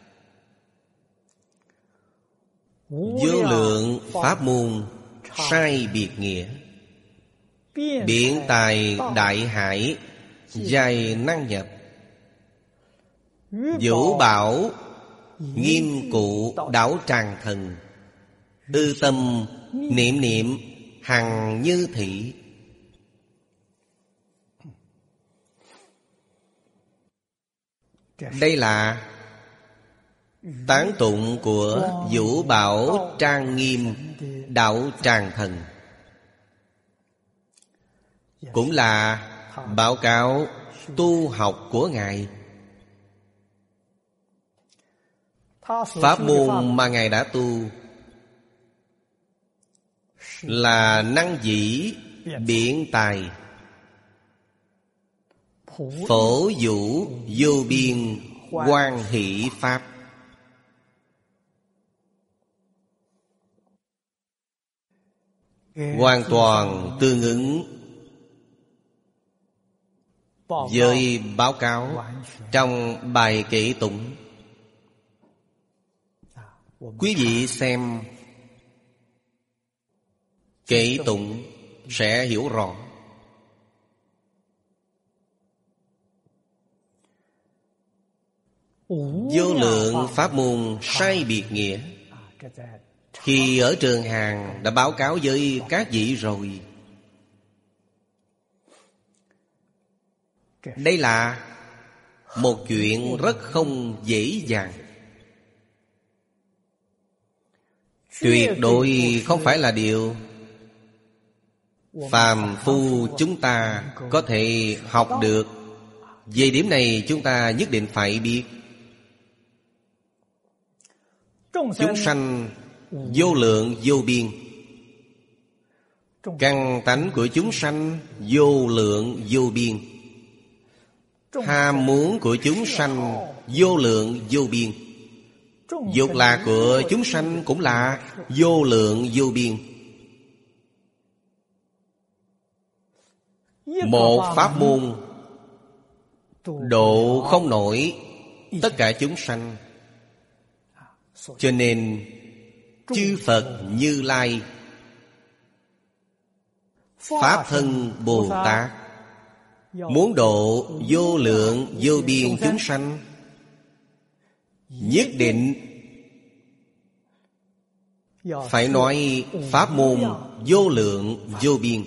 Vô lượng pháp môn sai biệt nghĩa, biện tài đại hải dài năng nhập. Vũ bảo nghiêm cụ đảo tràng thần, ư tâm niệm niệm hằng như thị. Đây là tán tụng của Vũ Bảo trang nghiêm đạo tràng thần, cũng là báo cáo tu học của Ngài. Pháp môn mà Ngài đã tu là năng dĩ biện tài, phổ vũ vô biên hoan hỷ pháp. Hoàn toàn tương ứng với báo cáo trong bài kệ tụng. Quý vị xem kệ tụng sẽ hiểu rõ. Vô lượng pháp môn sai biệt nghĩa, khi ở Trường Hàng đã báo cáo với các vị rồi. Đây là một chuyện rất không dễ dàng. Tuyệt đối không phải là điều phàm phu chúng ta có thể học được. Về điểm này chúng ta nhất định phải biết. Chúng sanh vô lượng vô biên, căn tánh của chúng sanh vô lượng vô biên, ham muốn của chúng sanh vô lượng vô biên, dục lạc của chúng sanh cũng là vô lượng vô biên. Một pháp môn độ không nổi tất cả chúng sanh. Cho nên chư Phật Như Lai, Pháp Thân Bồ Tát muốn độ vô lượng vô biên chúng sanh, nhất định phải nói pháp môn vô lượng vô biên.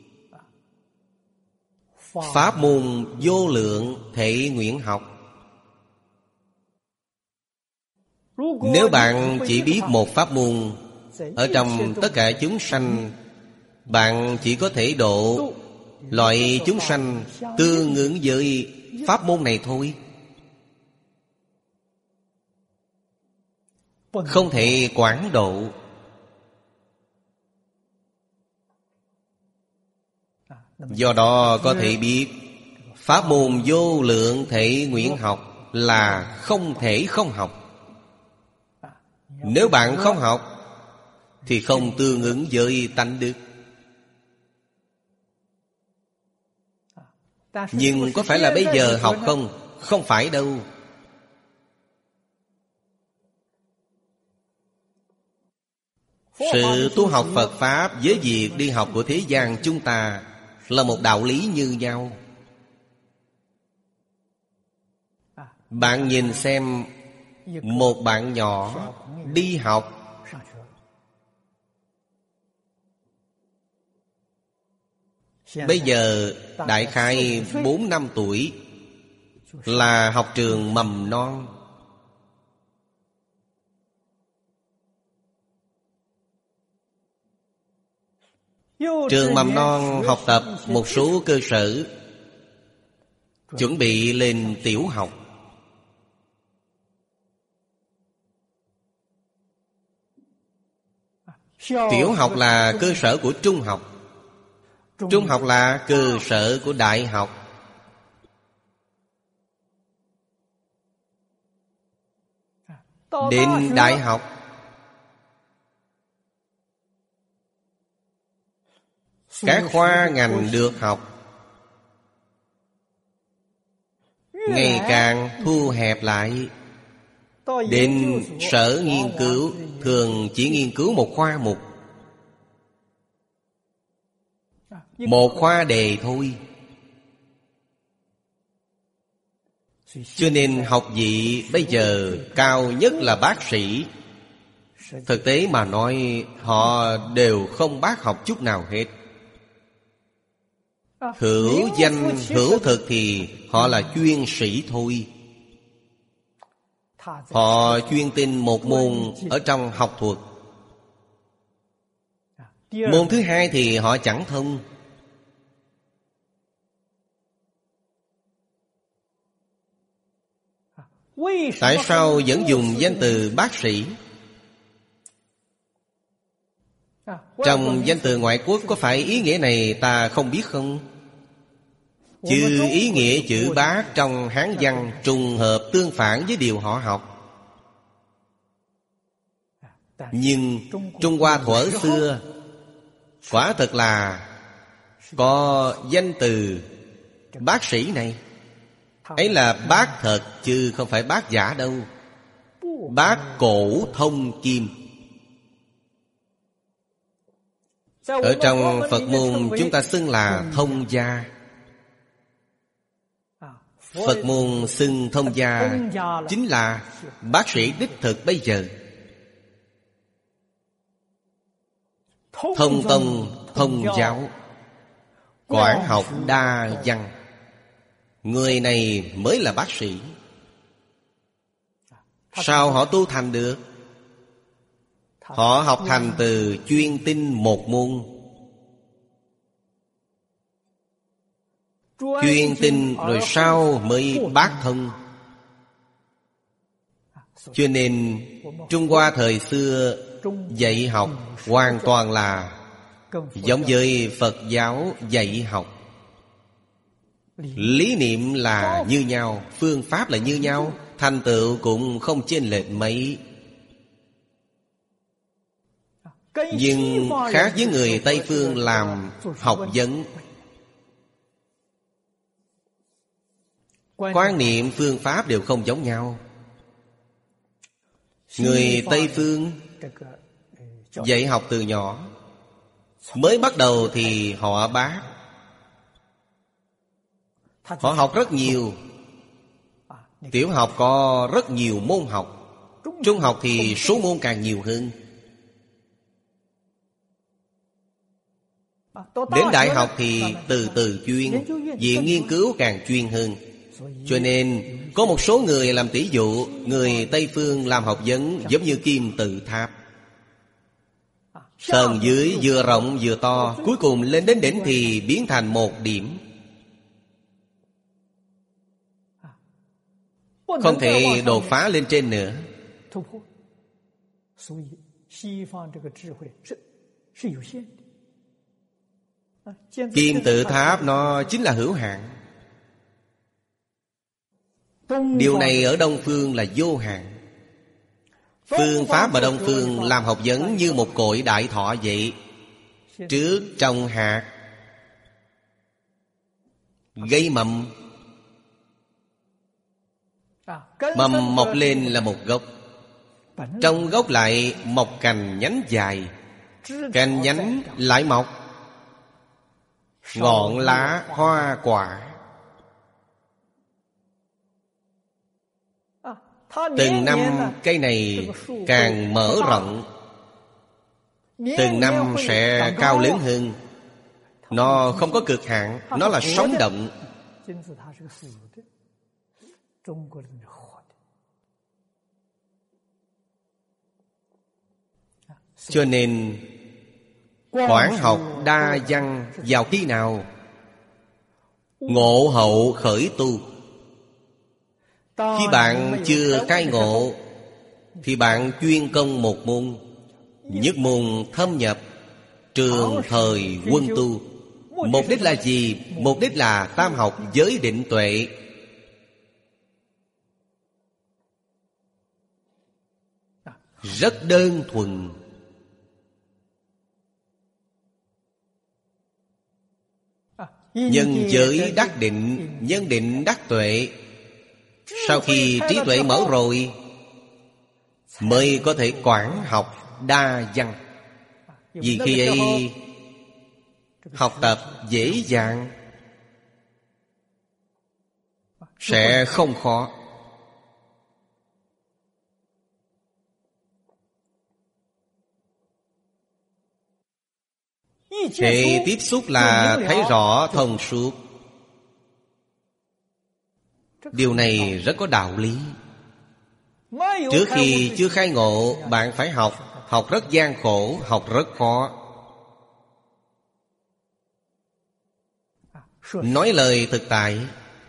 Pháp môn vô lượng thể nguyện học. Nếu bạn chỉ biết một pháp môn, ở trong tất cả chúng sanh, bạn chỉ có thể độ loại chúng sanh tương ứng với pháp môn này thôi, không thể quảng độ. Do đó có thể biết pháp môn vô lượng thể nguyện học là không thể không học. Nếu bạn không học thì không tương ứng với tánh đức. Nhưng có phải là bây giờ học không? Không phải đâu. Sự tu học Phật Pháp với việc đi học của thế gian chúng ta là một đạo lý như nhau. Bạn nhìn xem một bạn nhỏ đi học, bây giờ đại khái 4 năm tuổi, là học trường mầm non. Trường mầm non học tập một số cơ sở, chuẩn bị lên tiểu học. Tiểu học là cơ sở của trung học, trung học là cơ sở của đại học. Đến đại học, các khoa ngành được học ngày càng thu hẹp lại. Đến sở nghiên cứu thường chỉ nghiên cứu một khoa mục, một khoa đề thôi. Cho nên học vị bây giờ cao nhất là bác sĩ. Thực tế mà nói, họ đều không bác học chút nào hết. Hữu danh hữu thực thì họ là chuyên sĩ thôi. Họ chuyên tin một môn ở trong học thuật. Môn thứ hai thì họ chẳng thông. Tại sao vẫn dùng danh từ bác sĩ? Trong danh từ ngoại quốc có phải ý nghĩa này ta không biết không? Chứ ý nghĩa chữ bát trong Hán văn trùng hợp tương phản với điều họ học. Nhưng Trung Hoa thuở xưa quả thật là có danh từ bác sĩ này. Ấy là bác thật chứ không phải bác giả đâu. Bác cổ thông kim. Ở trong Phật môn chúng ta xưng là thông gia. Phật môn xưng thông gia chính là bác sĩ đích thực bây giờ. Thông tông, thông giáo, quản học đa văn. Người này mới là bác sĩ. Sao họ tu thành được? Họ học thành từ chuyên tinh một môn. Chuyên tinh rồi sau mới bác thông. Cho nên Trung Hoa thời xưa dạy học hoàn toàn là giống với Phật giáo dạy học. Lý niệm là như nhau, phương pháp là như nhau, thành tựu cũng không chênh lệch mấy. Nhưng khác với người Tây phương làm học vấn. Quan niệm phương pháp đều không giống nhau. Người Tây phương dạy học từ nhỏ. Mới bắt đầu thì họ bác. Họ học rất nhiều. Tiểu học có rất nhiều môn học. Trung học thì số môn càng nhiều hơn. Đến đại học thì từ từ chuyên. Viện nghiên cứu càng chuyên hơn. Cho nên có một số người làm tỷ dụ, người Tây phương làm học vấn giống như kim tự tháp. Tầng dưới vừa rộng vừa to, cuối cùng lên đến đỉnh thì biến thành một điểm. Không thể đột phá lên trên nữa. Kim tự tháp nó chính là hữu hạn. Điều này ở Đông phương là vô hạn. Phương pháp mà Đông phương làm học vấn như một cội đại thọ vậy. Trước trồng hạt, gây mầm. Mầm mọc lên là một gốc. Trong gốc lại mọc cành nhánh dài. Cành nhánh lại mọc ngọn lá hoa quả. Từng năm cây này càng mở rộng, từng năm sẽ cao lớn hơn. Nó không có cực hạn, nó là sống động. Cho nên quản học đa văn vào khi nào? Ngộ hậu khởi tu. Khi bạn chưa khai ngộ thì bạn chuyên công một môn, nhất môn thâm nhập, trường thời quân tu. Mục đích là gì? Mục đích là tam học giới định tuệ. Rất đơn thuần. Nhân giới đắc định, nhân định đắc tuệ. Sau khi trí tuệ mở rồi mới có thể quản học đa văn. Vì khi ấy học tập dễ dàng, sẽ không khó. Hệ tiếp xúc là thấy rõ thông suốt. Điều này rất có đạo lý. Trước khi chưa khai ngộ, bạn phải học. Học rất gian khổ, học rất khó. Nói lời thực tại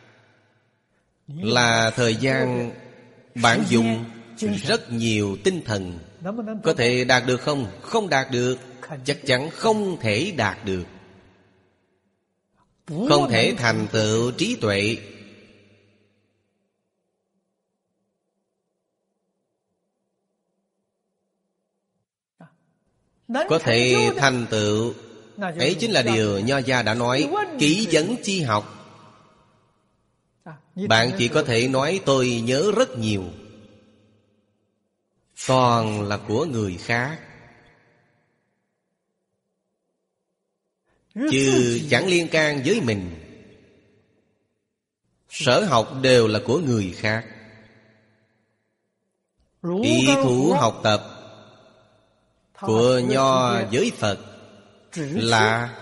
là thời gian bạn dùng rất nhiều tinh thần. Có thể đạt được không? Không đạt được. chắc chắn không thể đạt được, không thể thành tựu trí tuệ. Có thể thành tựu, ấy chính là điều Nho gia đã nói, kỹ vấn chi học. Bạn chỉ có thể nói tôi nhớ rất nhiều, toàn là của người khác, chứ chẳng liên can với mình. Sở học đều là của người khác. Ý thủ học tập của Nho với Phật là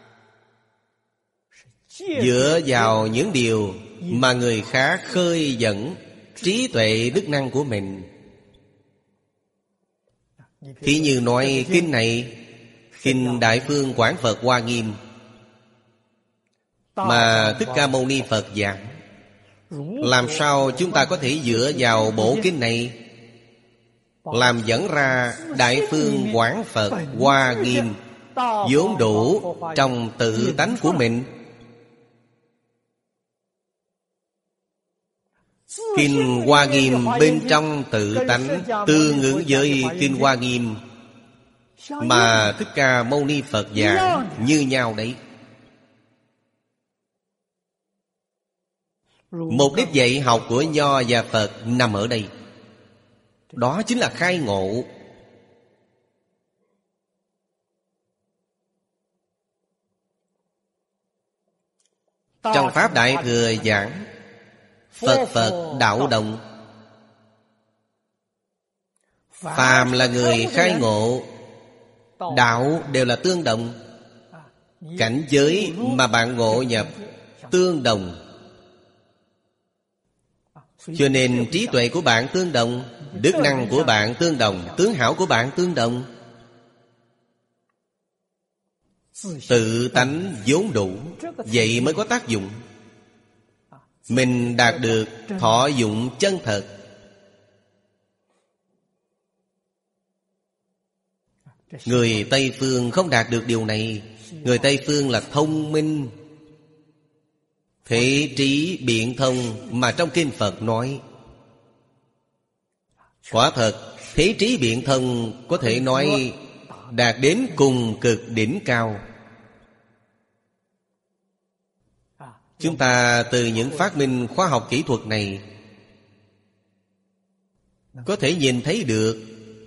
dựa vào những điều mà người khác khơi dẫn trí tuệ đức năng của mình. Thí như nói kinh này, kinh Đại Phương Quảng Phật Hoa Nghiêm mà Thích Ca Mâu Ni Phật giảng, làm sao chúng ta có thể dựa vào bộ kinh này làm dẫn ra Đại Phương Quảng Phật Hoa Nghiêm vốn đủ trong tự tánh của mình? Kinh Hoa Nghiêm bên trong tự tánh tương ứng với kinh Hoa Nghiêm mà Thích Ca Mâu Ni Phật giảng như nhau đấy. Mục đích dạy học của Nho và Phật nằm ở đây. Đó chính là khai ngộ. Trong Pháp Đại Thừa giảng Phật Phật đạo đồng. Phàm là người khai ngộ, đạo đều là tương đồng. Cảnh giới mà bạn ngộ nhập tương đồng, cho nên trí tuệ của bạn tương đồng, đức năng của bạn tương đồng, tướng hảo của bạn tương đồng. Tự tánh vốn đủ, vậy mới có tác dụng. Mình đạt được thọ dụng chân thật. Người Tây Phương không đạt được điều này. Người Tây Phương là thông minh, thế trí biện thông mà trong kinh Phật nói. Quả thật, thế trí biện thông có thể nói đạt đến cùng cực đỉnh cao. Chúng ta từ những phát minh khoa học kỹ thuật này có thể nhìn thấy được,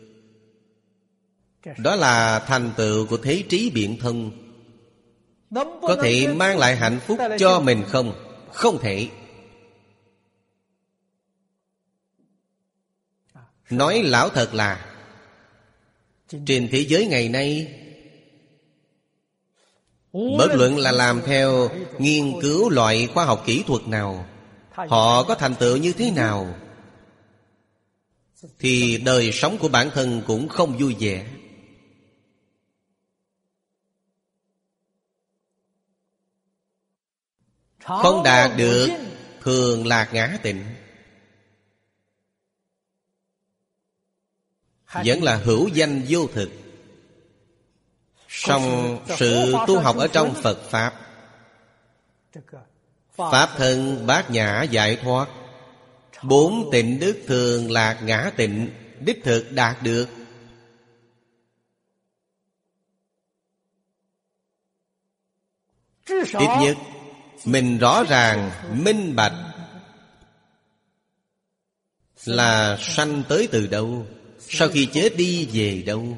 đó là thành tựu của thế trí biện thông. Có thể mang lại hạnh phúc cho mình không? Không thể. Nói lão thật là trên thế giới ngày nay, bất luận là làm theo nghiên cứu loại khoa học kỹ thuật nào, họ có thành tựu như thế nào, thì đời sống của bản thân cũng không vui vẻ. Không đạt được thường lạc ngã tịnh, vẫn là hữu danh vô thực. Song sự tu học ở trong Phật Pháp, Pháp thân bát nhã giải thoát, bốn tịnh đức thường lạc ngã tịnh, đích thực đạt được. Ít nhất mình rõ ràng minh bạch là sanh tới từ đâu, sau khi chết đi về đâu.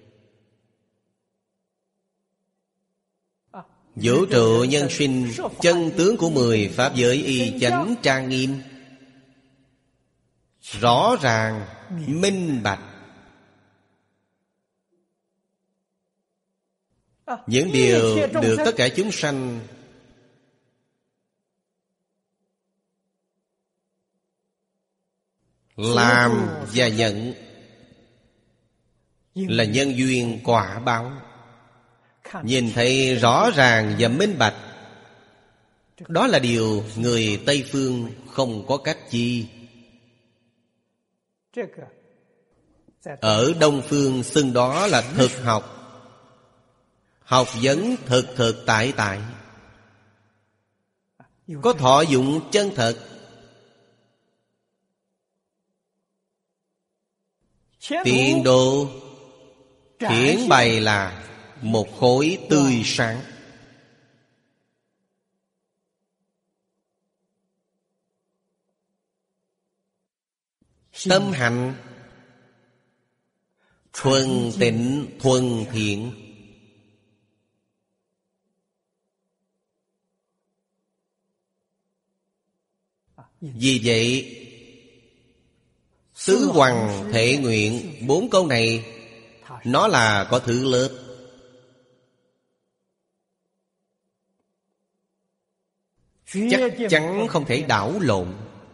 Vũ trụ nhân sinh, chân tướng của 10 pháp giới y chánh trang nghiêm, rõ ràng minh bạch. Những điều được tất cả chúng sanh làm và nhận là nhân duyên quả báo. Nhìn thấy rõ ràng và minh bạch, đó là điều người Tây Phương không có cách chi. Ở Đông Phương xưng đó là thực học. Học vấn thực thực tại tại, có thọ dụng chân thật. Tiền đồ hiển bày là một khối tươi sáng. Tâm hạnh thuần tịnh thuần thiện. Vì vậy Tứ Hoằng Thệ Nguyện 4 câu này, nó là có thứ lớp. Chắc chắn không thể đảo lộn.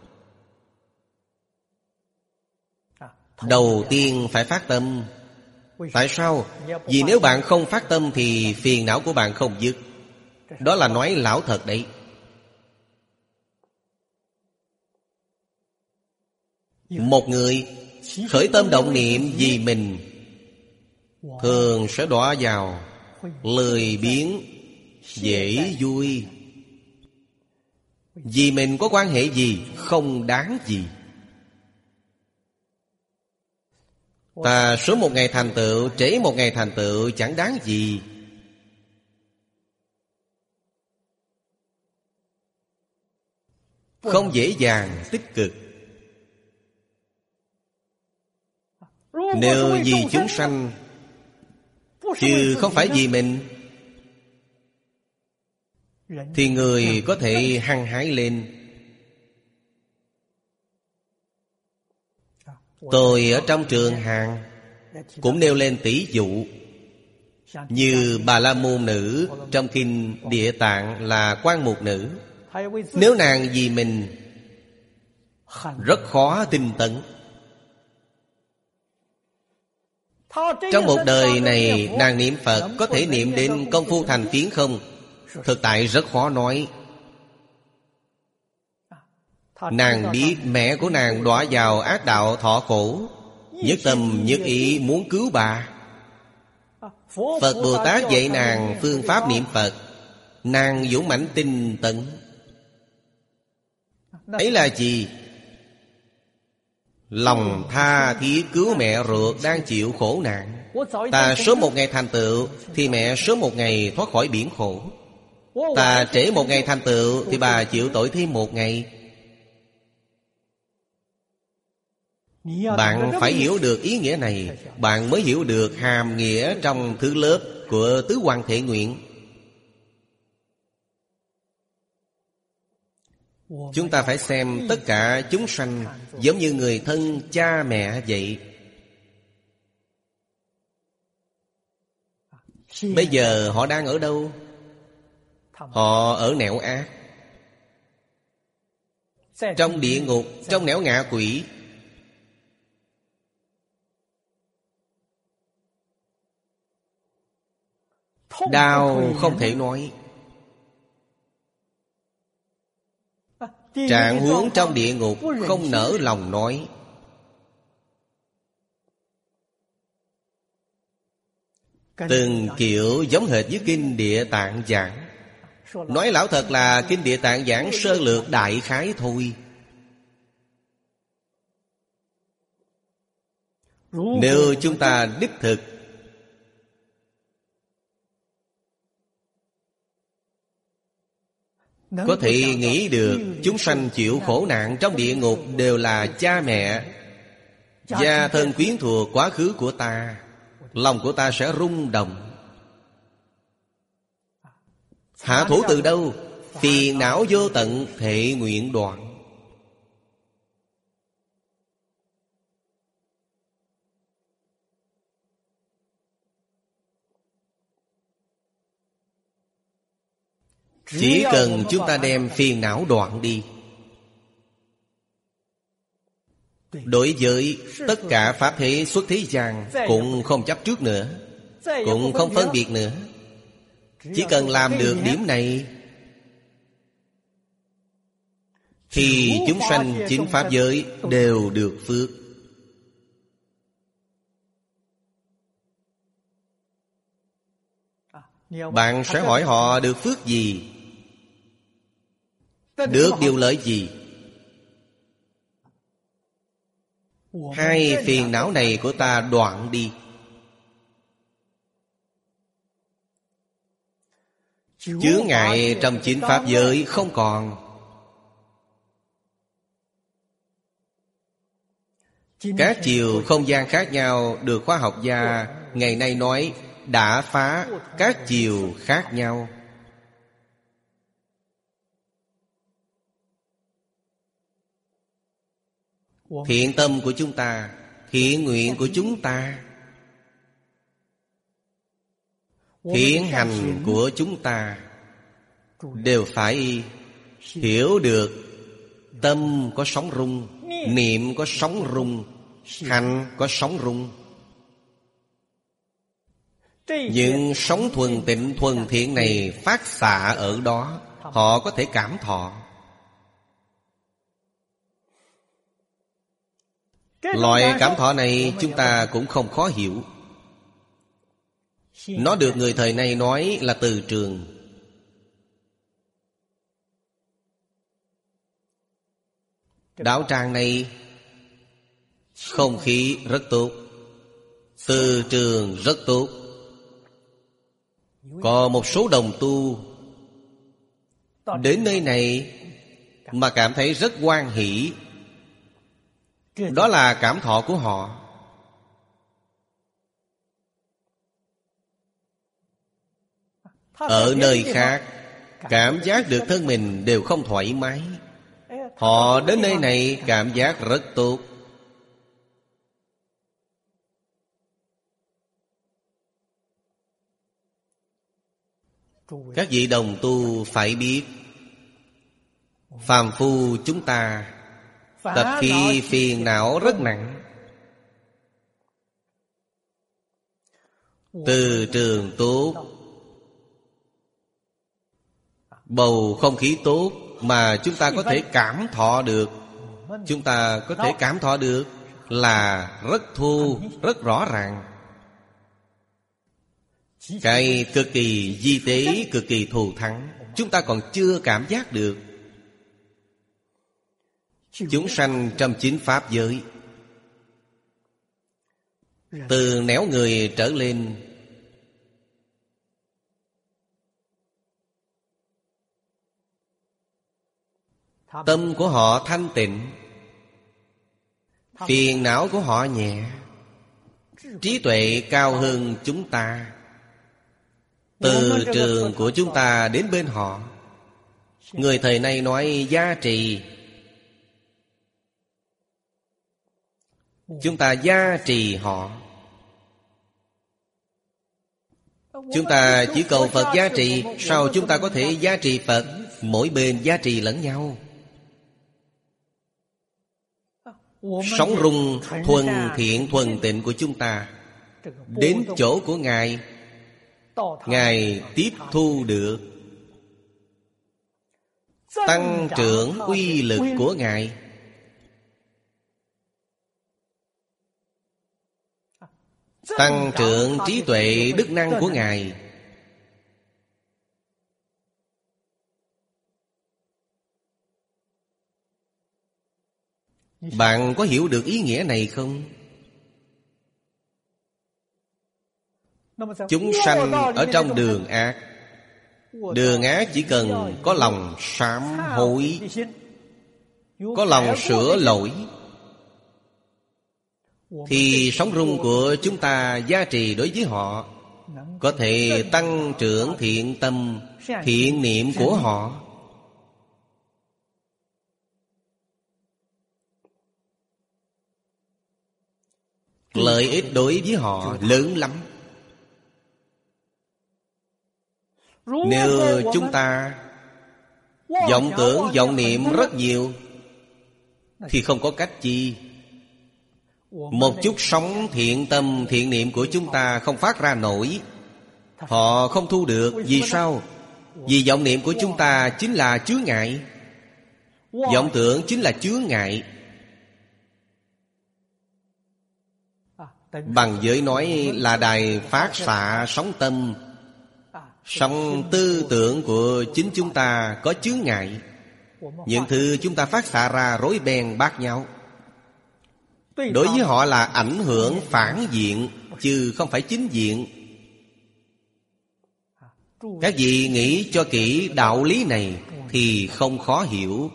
Đầu tiên phải phát tâm. Tại sao? Vì nếu bạn không phát tâm thì phiền não của bạn không dứt. Đó là nói lão thật đấy. Một người khởi tâm động niệm vì mình, thường sẽ đọa vào lười biếng, dễ vui. Vì mình có quan hệ gì? Không đáng gì. Ta sớm một ngày thành tựu, trễ một ngày thành tựu chẳng đáng gì. Không dễ dàng tích cực. Nếu vì chúng sanh chứ không phải vì mình thì người có thể hăng hái lên. Tôi ở trong trường Hàn cũng nêu lên tỷ dụ, như Bà La Môn nữ trong kinh Địa Tạng là quan mục nữ. Nếu nàng vì mình rất khó tinh tấn. Trong một đời này nàng niệm Phật có thể niệm đến công phu thành phiến không? Thực tại rất khó nói. Nàng biết mẹ của nàng đọa vào ác đạo thọ khổ, nhất tâm nhất ý muốn cứu bà. Phật Bồ Tát dạy nàng phương pháp niệm Phật, nàng dũng mãnh tinh tấn. Ấy là gì? Lòng tha thiết cứu mẹ ruột đang chịu khổ nạn. Ta sớm một ngày thành tựu thì mẹ sớm một ngày thoát khỏi biển khổ. Ta trễ một ngày thành tựu thì bà chịu tội thêm một ngày. Bạn phải hiểu được ý nghĩa này, bạn mới hiểu được hàm nghĩa trong thứ lớp của Tứ Hoằng Thệ Nguyện. Chúng ta phải xem tất cả chúng sanh giống như người thân cha mẹ vậy. Bây giờ họ đang ở đâu? Họ ở nẻo ác, trong địa ngục, trong nẻo ngạ quỷ. Đau không thể nói. Trạng huống trong địa ngục không nỡ lòng nói. Từng kiểu giống hệt với kinh Địa Tạng giảng. Nói lão thật là kinh Địa Tạng giảng sơ lược đại khái thôi. Nếu chúng ta đích thực có thể nghĩ được chúng sanh chịu khổ nạn trong địa ngục đều là cha mẹ, gia thân quyến thuộc quá khứ của ta, lòng của ta sẽ rung động. Hạ thủ từ đâu? Phiền não vô tận, thệ nguyện đoạn. Chỉ cần chúng ta đem phiền não đoạn đi, đối với tất cả pháp thế xuất thế gian cũng không chấp trước nữa, cũng không phân biệt nữa. Chỉ cần làm được điểm này thì chúng sanh chính pháp giới đều được phước. Bạn sẽ hỏi họ được phước gì, được điều lợi gì. Hai phiền não này của ta đoạn đi. Chướng ngại trong chín pháp giới không còn. Các chiều không gian khác nhau được khoa học gia ngày nay nói đã phá các chiều khác nhau. Thiện tâm của chúng ta, thiện nguyện của chúng ta, thiện hành của chúng ta đều phải hiểu được tâm có sóng rung, niệm có sóng rung, hành có sóng rung. Những sóng thuần tịnh thuần thiện này phát xạ ở đó, họ có thể cảm thọ. Loại cảm thọ này chúng ta cũng không khó hiểu. Nó được người thời nay nói là từ trường. Đạo tràng này không khí rất tốt, từ trường rất tốt. Còn một số đồng tu đến nơi này mà cảm thấy rất hoan hỷ. Đó là cảm thọ của họ. Ở nơi khác cảm giác được thân mình đều không thoải mái. Họ đến nơi này cảm giác rất tốt. Các vị đồng tu phải biết, phàm phu chúng ta tập khí phiền não rất nặng. Từ trường tốt, bầu không khí tốt mà chúng ta có thể cảm thọ được. Chúng ta có thể cảm thọ được là rất thô, rất rõ ràng. Cái cực kỳ di tế, cực kỳ thù thắng, chúng ta còn chưa cảm giác được. Chúng sanh trong chín pháp giới, từ nẻo người trở lên, tâm của họ thanh tịnh, phiền não của họ nhẹ, trí tuệ cao hơn chúng ta. Từ trường của chúng ta đến bên họ, người thời nay nói gia trì. Chúng ta gia trì họ. Chúng ta chỉ cầu Phật gia trì, sao chúng ta có thể gia trì Phật? Mỗi bên gia trì lẫn nhau. Sống rung thuần thiện thuần tịnh của chúng ta đến chỗ của Ngài, Ngài tiếp thu được, tăng trưởng uy lực của Ngài. Tăng trưởng trí tuệ đức năng của Ngài. Bạn có hiểu được ý nghĩa này không? Chúng sanh ở trong đường ác. Đường ác chỉ cần có lòng sám hối, có lòng sửa lỗi, thì sóng rung của chúng ta gia trì đối với họ, có thể tăng trưởng thiện tâm, thiện niệm của họ. Lợi ích đối với họ lớn lắm. Nếu chúng ta vọng tưởng, vọng niệm rất nhiều thì không có cách chi. Một chút sóng thiện tâm, thiện niệm của chúng ta không phát ra nổi. Họ không thu được. Vì sao? Vì vọng niệm của chúng ta chính là chướng ngại. Vọng tưởng chính là chướng ngại. Bằng giới nói là đài phát xạ sóng tâm. Song tư tưởng của chính chúng ta có chướng ngại. Những thứ chúng ta phát xạ ra rối beng bát nháo. Đối với họ là ảnh hưởng phản diện, chứ không phải chính diện. Các vị nghĩ cho kỹ đạo lý này thì không khó hiểu.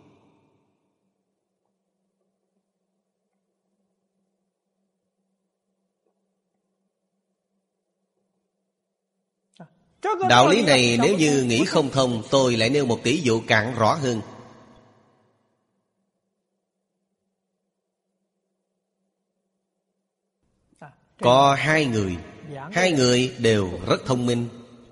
Đạo lý này nếu như nghĩ không thông, tôi lại nêu một tỷ dụ cạn rõ hơn. Có hai người đều rất thông minh,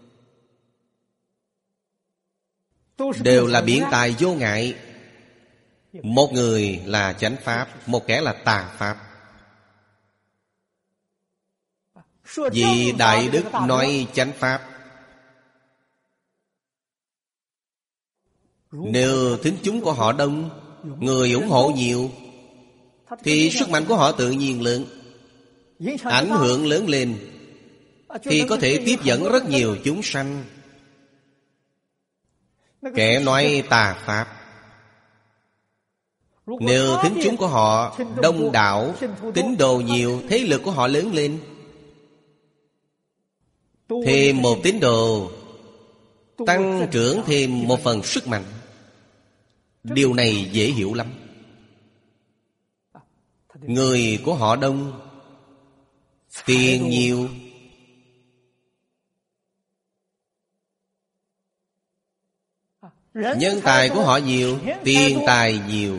đều là biện tài vô ngại. Một người là chánh pháp, một kẻ là tà pháp. Vị đại đức nói chánh pháp, nếu thính chúng của họ đông, người ủng hộ nhiều, thì sức mạnh của họ tự nhiên lớn, ảnh hưởng lớn lên, thì có thể tiếp dẫn rất nhiều chúng sanh. Kẻ nói tà pháp, nếu thính chúng của họ đông đảo, tín đồ nhiều, thế lực của họ lớn lên, thêm một tín đồ, tăng trưởng thêm một phần sức mạnh. Điều này dễ hiểu lắm. Người của họ đông, tiền nhiều, nhân tài của họ nhiều, tiền tài nhiều,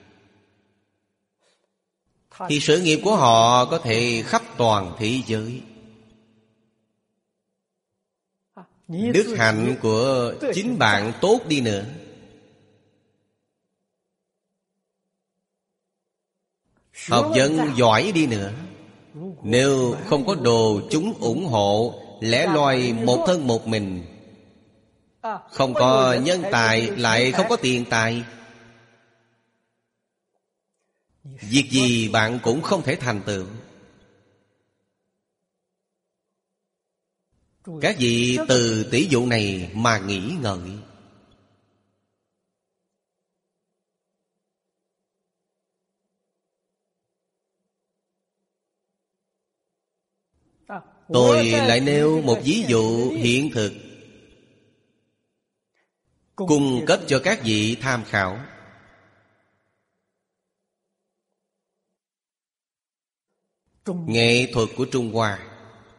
thì sự nghiệp của họ có thể khắp toàn thế giới. Đức hạnh của chính bạn tốt đi nữa, học vấn giỏi đi nữa, nếu không có đồ chúng ủng hộ, lẻ loi một thân một mình, không có nhân tài, lại không có tiền tài, việc gì bạn cũng không thể thành tựu. Các vị từ tỷ dụ này mà nghĩ ngợi. Tôi lại nêu một ví dụ hiện thực, cung cấp cho các vị tham khảo. Nghệ thuật của Trung Hoa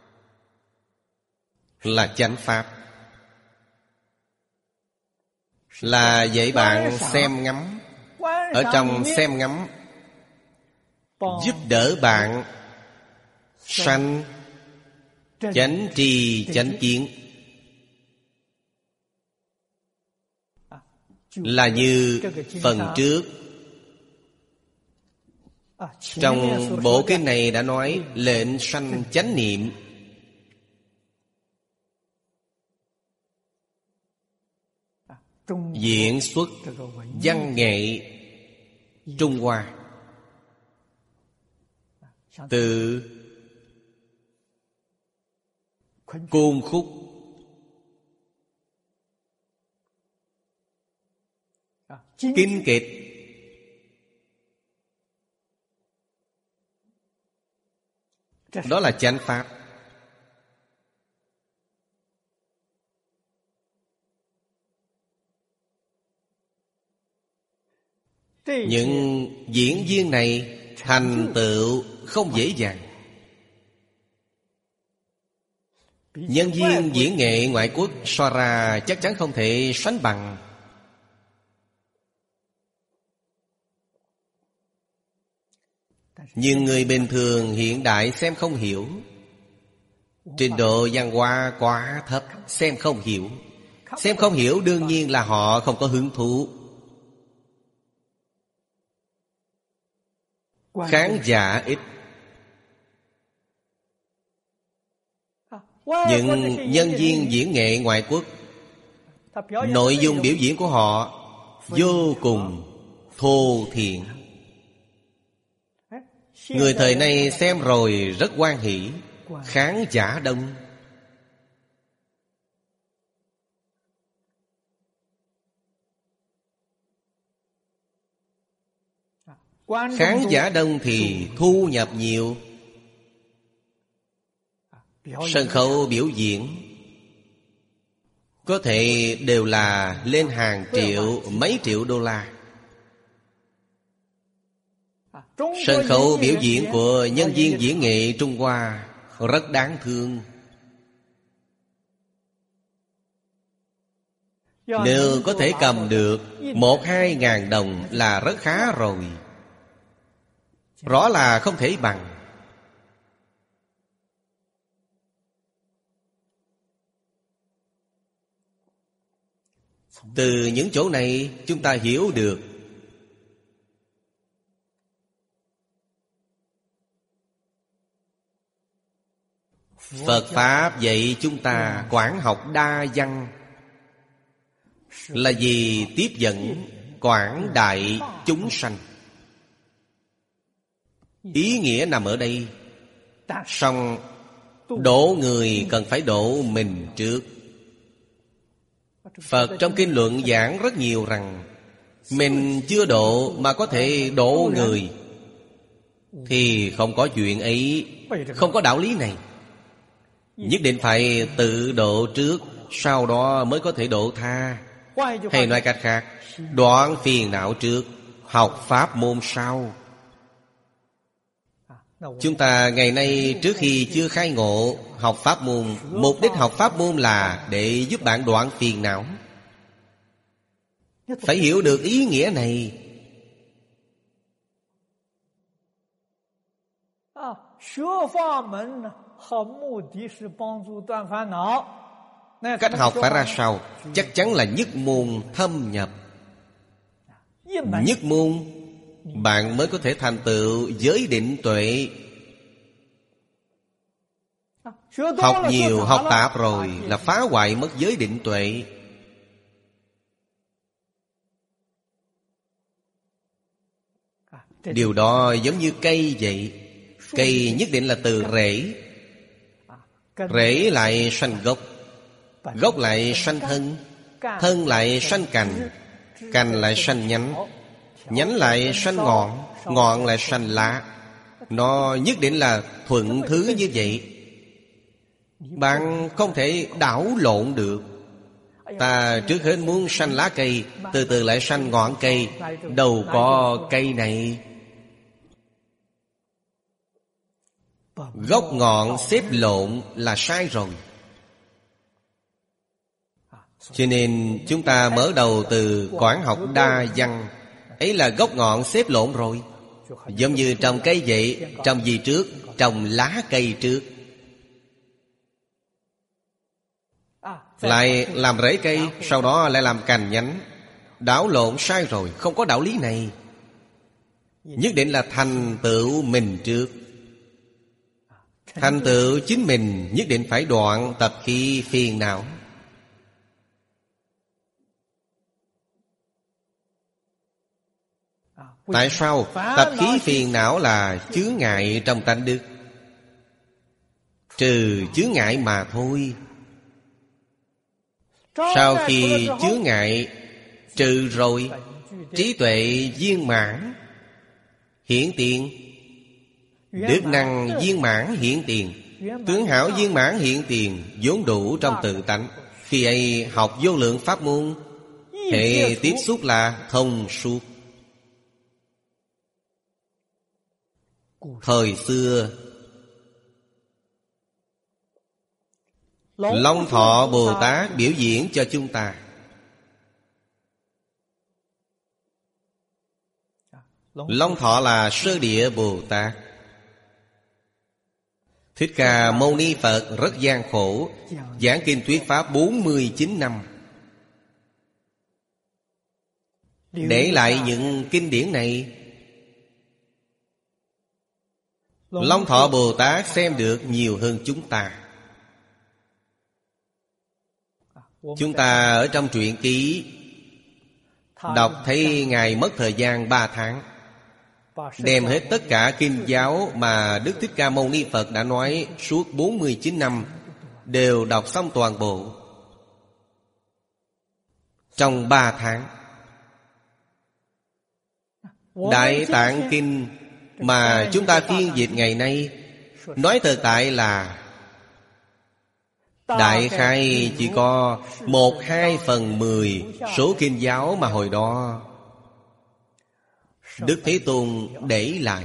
là chánh pháp, là dạy bạn xem ngắm. Ở trong xem ngắm, giúp đỡ bạn sanh chánh tri chánh kiến. Là như phần trước trong bộ kinh này đã nói lệnh sanh chánh niệm. Diễn xuất văn nghệ Trung Hoa, từ côn khúc, kinh kịch, đó là chánh pháp. Những diễn viên này thành tựu không dễ dàng. Nhân viên diễn nghệ ngoại quốc so ra chắc chắn không thể sánh bằng. Nhưng người bình thường hiện đại xem không hiểu. Trình độ văn hóa quá thấp, xem không hiểu. Xem không hiểu đương nhiên là họ không có hứng thú. Khán giả ít. Những nhân viên diễn nghệ ngoại quốc, nội dung biểu diễn của họ vô cùng thô thiển. Người thời nay xem rồi rất hoan hỷ, khán giả đông. Khán giả đông thì thu nhập nhiều. Sân khấu biểu diễn có thể đều là lên hàng triệu, mấy triệu đô la. Sân khấu biểu diễn của nhân viên diễn nghệ Trung Hoa rất đáng thương. Nếu có thể cầm được 1-2 ngàn đồng là rất khá rồi. Rõ là không thể bằng. Từ những chỗ này chúng ta hiểu được Phật Pháp dạy chúng ta quảng học đa văn là vì tiếp dẫn quảng đại chúng sanh. Ý nghĩa nằm ở đây. Song độ người cần phải độ mình trước. Phật trong kinh luận giảng rất nhiều rằng mình chưa độ mà có thể độ người thì không có chuyện ấy, không có đạo lý này. Nhất định phải tự độ trước, sau đó mới có thể độ tha. Hay nói cách khác, đoạn phiền não trước, học pháp môn sau. Chúng ta ngày nay trước khi chưa khai ngộ học pháp môn, mục đích học pháp môn là để giúp bạn đoạn phiền não. Phải hiểu được ý nghĩa này. Cách học phải ra sao? Chắc chắn là nhất môn thâm nhập. Nhất môn bạn mới có thể thành tựu giới định tuệ. Học nhiều, học tạp rồi là phá hoại mất giới định tuệ. Điều đó giống như cây vậy. Cây nhất định là từ rễ. Rễ lại sanh gốc, gốc lại sanh thân, thân lại sanh cành, cành lại sanh nhánh, nhánh lại sanh ngọn, ngọn lại sanh lá. Nó nhất định là thuận thứ như vậy. Bạn không thể đảo lộn được. Ta trước hết muốn sanh lá cây, từ từ lại sanh ngọn cây. Đâu có cây này. Gốc ngọn xếp lộn là sai rồi. Cho nên chúng ta mở đầu từ quảng học đa văn, ấy là gốc ngọn xếp lộn rồi. Giống như trồng cây vậy, trồng gì trước? Trồng lá cây trước, lại làm rễ cây, sau đó lại làm cành nhánh. Đảo lộn sai rồi, không có đạo lý này. Nhất định là thành tựu mình trước. Thành tựu chính mình nhất định phải đoạn tập khí phiền não. Tại sao? Tập khí phiền não là chướng ngại trong tánh đức. Trừ chướng ngại mà thôi. Sau khi chướng ngại trừ rồi, trí tuệ viên mãn hiển tiền, đức năng viên mãn hiển tiền, tướng hảo viên mãn hiển tiền, vốn đủ trong tự tánh. Khi ấy học vô lượng pháp môn, hệ tiếp xúc là thông suốt. Thời xưa Long Thọ Bồ Tát biểu diễn cho chúng ta. Long Thọ là Sơ Địa Bồ Tát. Thích Ca Mâu Ni Phật rất gian khổ, giảng kinh thuyết pháp 49 năm, để lại những kinh điển này. Long Thọ Bồ Tát xem được nhiều hơn chúng ta. Chúng ta ở trong truyện ký đọc thấy Ngài mất thời gian 3 tháng, đem hết tất cả kinh giáo mà Đức Thích Ca Mâu Ni Phật đã nói suốt 49 năm, đều đọc xong toàn bộ trong 3 tháng. Đại Tạng Kinh mà chúng ta phiên dịch ngày nay, nói thực tại là đại khái chỉ có 1/2/10 số kinh giáo mà hồi đó Đức Thế Tôn để lại.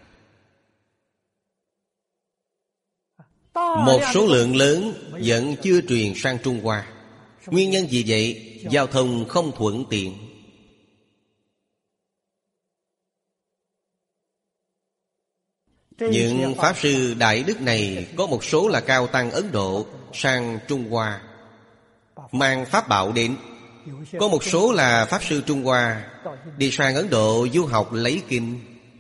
Một số lượng lớn vẫn chưa truyền sang Trung Hoa. Nguyên nhân gì vậy? Giao thông không thuận tiện. Những Pháp Sư Đại Đức này có một số là cao tăng Ấn Độ sang Trung Hoa mang Pháp Bảo đến. Có một số là Pháp Sư Trung Hoa đi sang Ấn Độ du học lấy kinh.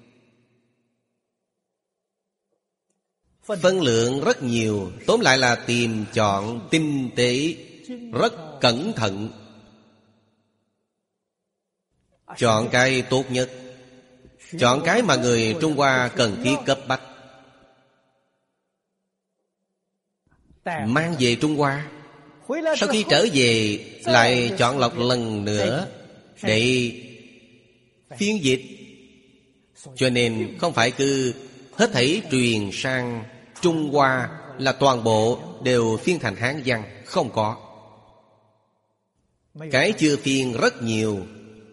Phân lượng rất nhiều. Tóm lại là tìm chọn tinh tế, rất cẩn thận, chọn cái tốt nhất, chọn cái mà người Trung Hoa cần thiết cấp bách, mang về Trung Hoa. Sau khi trở về lại chọn lọc lần nữa để phiên dịch. Cho nên không phải cứ hết thảy truyền sang Trung Hoa là toàn bộ đều phiên thành Hán văn. Không có. Cái chưa phiên rất nhiều.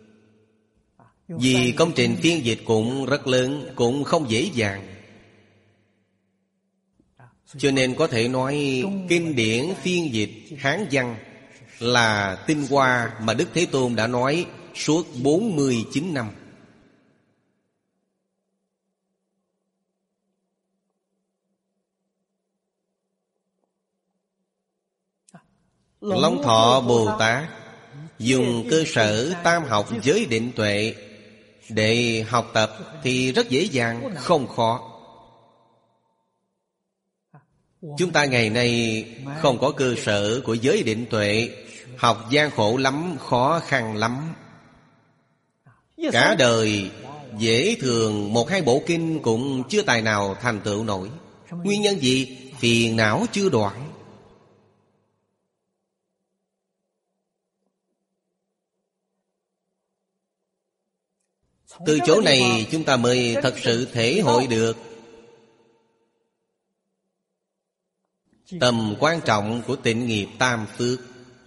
Vì công trình phiên dịch cũng rất lớn, cũng không dễ dàng. Cho nên có thể nói kinh điển phiên dịch Hán văn là tinh hoa mà Đức Thế Tôn đã nói suốt 49 năm. Long Thọ Bồ Tát dùng cơ sở tam học giới định tuệ để học tập thì rất dễ dàng, không khó. Chúng ta ngày nay không có cơ sở của giới định tuệ, học gian khổ lắm, khó khăn lắm. Cả đời dễ thường 1-2 bộ kinh cũng chưa tài nào thành tựu nổi. Nguyên nhân gì? Phiền não chưa đoạn. Từ chỗ này chúng ta mới thật sự thể hội được tầm quan trọng của tịnh nghiệp tam phước.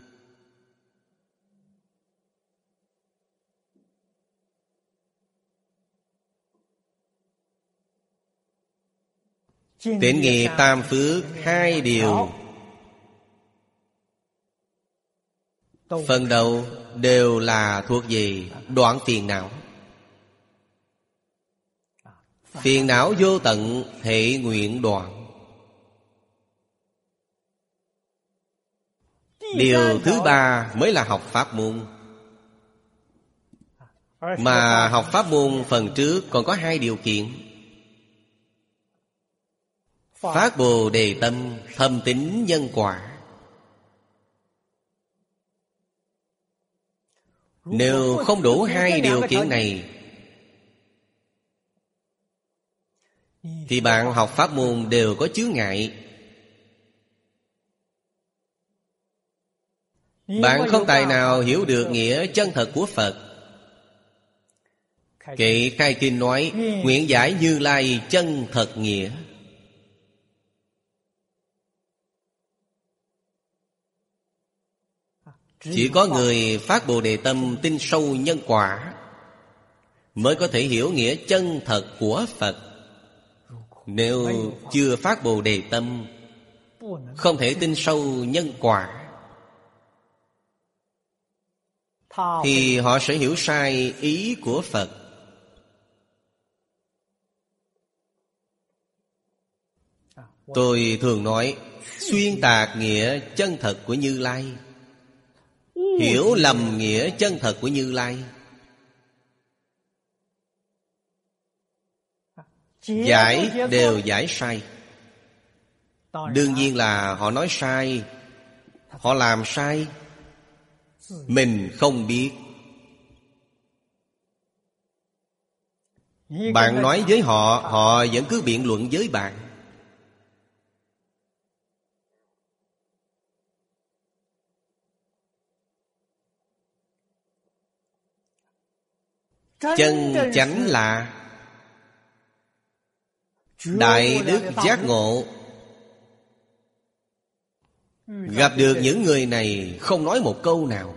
Tịnh nghiệp tam phước 2 điều. Phần đầu đều là thuộc về đoạn phiền não. Phiền não vô tận, hệ nguyện đoạn. Điều thứ 3 mới là học pháp môn. Mà học pháp môn phần trước còn có 2 điều kiện. Phát Bồ Đề tâm, thâm tín nhân quả. Nếu không đủ 2 điều kiện này thì bạn học pháp môn đều có chướng ngại. Bạn không tài nào hiểu được nghĩa chân thật của Phật. Kệ khai kinh nói nguyện giải Như Lai chân thật nghĩa. Chỉ có người phát Bồ Đề tâm, tin sâu nhân quả mới có thể hiểu nghĩa chân thật của Phật. Nếu chưa phát Bồ Đề tâm, không thể tin sâu nhân quả, thì họ sẽ hiểu sai ý của Phật. Tôi thường nói xuyên tạc nghĩa chân thật của Như Lai, hiểu lầm nghĩa chân thật của Như Lai, giải đều giải sai. Đương nhiên là họ nói sai, họ làm sai, mình không biết. Bạn nói với họ, họ vẫn cứ biện luận với bạn. Chân chánh là đại đức giác ngộ. Gặp được những người này không nói một câu nào,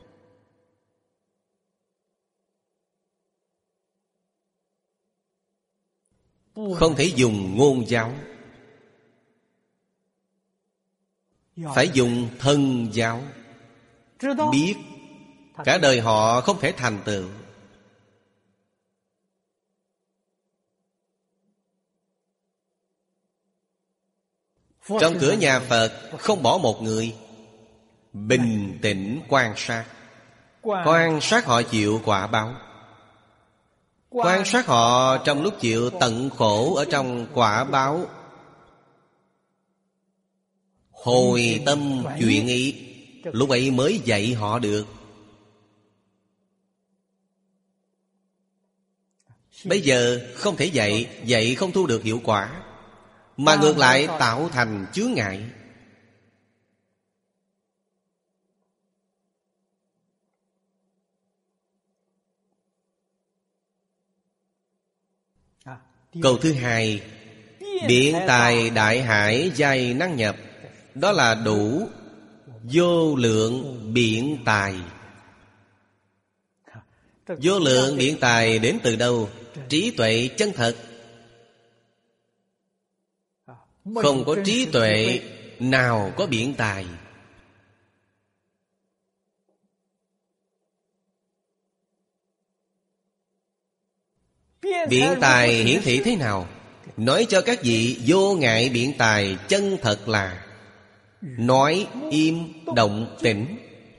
không thể dùng ngôn giáo, phải dùng thân giáo. Biết cả đời họ không thể thành tựu. Trong cửa nhà Phật không bỏ một người. Bình tĩnh quan sát. Quan sát họ chịu quả báo. Quan sát họ trong lúc chịu tận khổ ở trong quả báo. Hồi tâm chuyển ý, lúc ấy mới dạy họ được. Bây giờ không thể dạy, dạy không thu được hiệu quả, mà ngược lại tạo thành chướng ngại. Câu thứ hai, biện tài đại hải giai năng nhập. Đó là đủ vô lượng biện tài. Vô lượng biện tài đến từ đâu? Trí tuệ chân thật. Không có trí tuệ nào có biện tài. Biện tài hiển thị thế nào? Nói cho các vị vô ngại biện tài chân thật là nói im động tĩnh,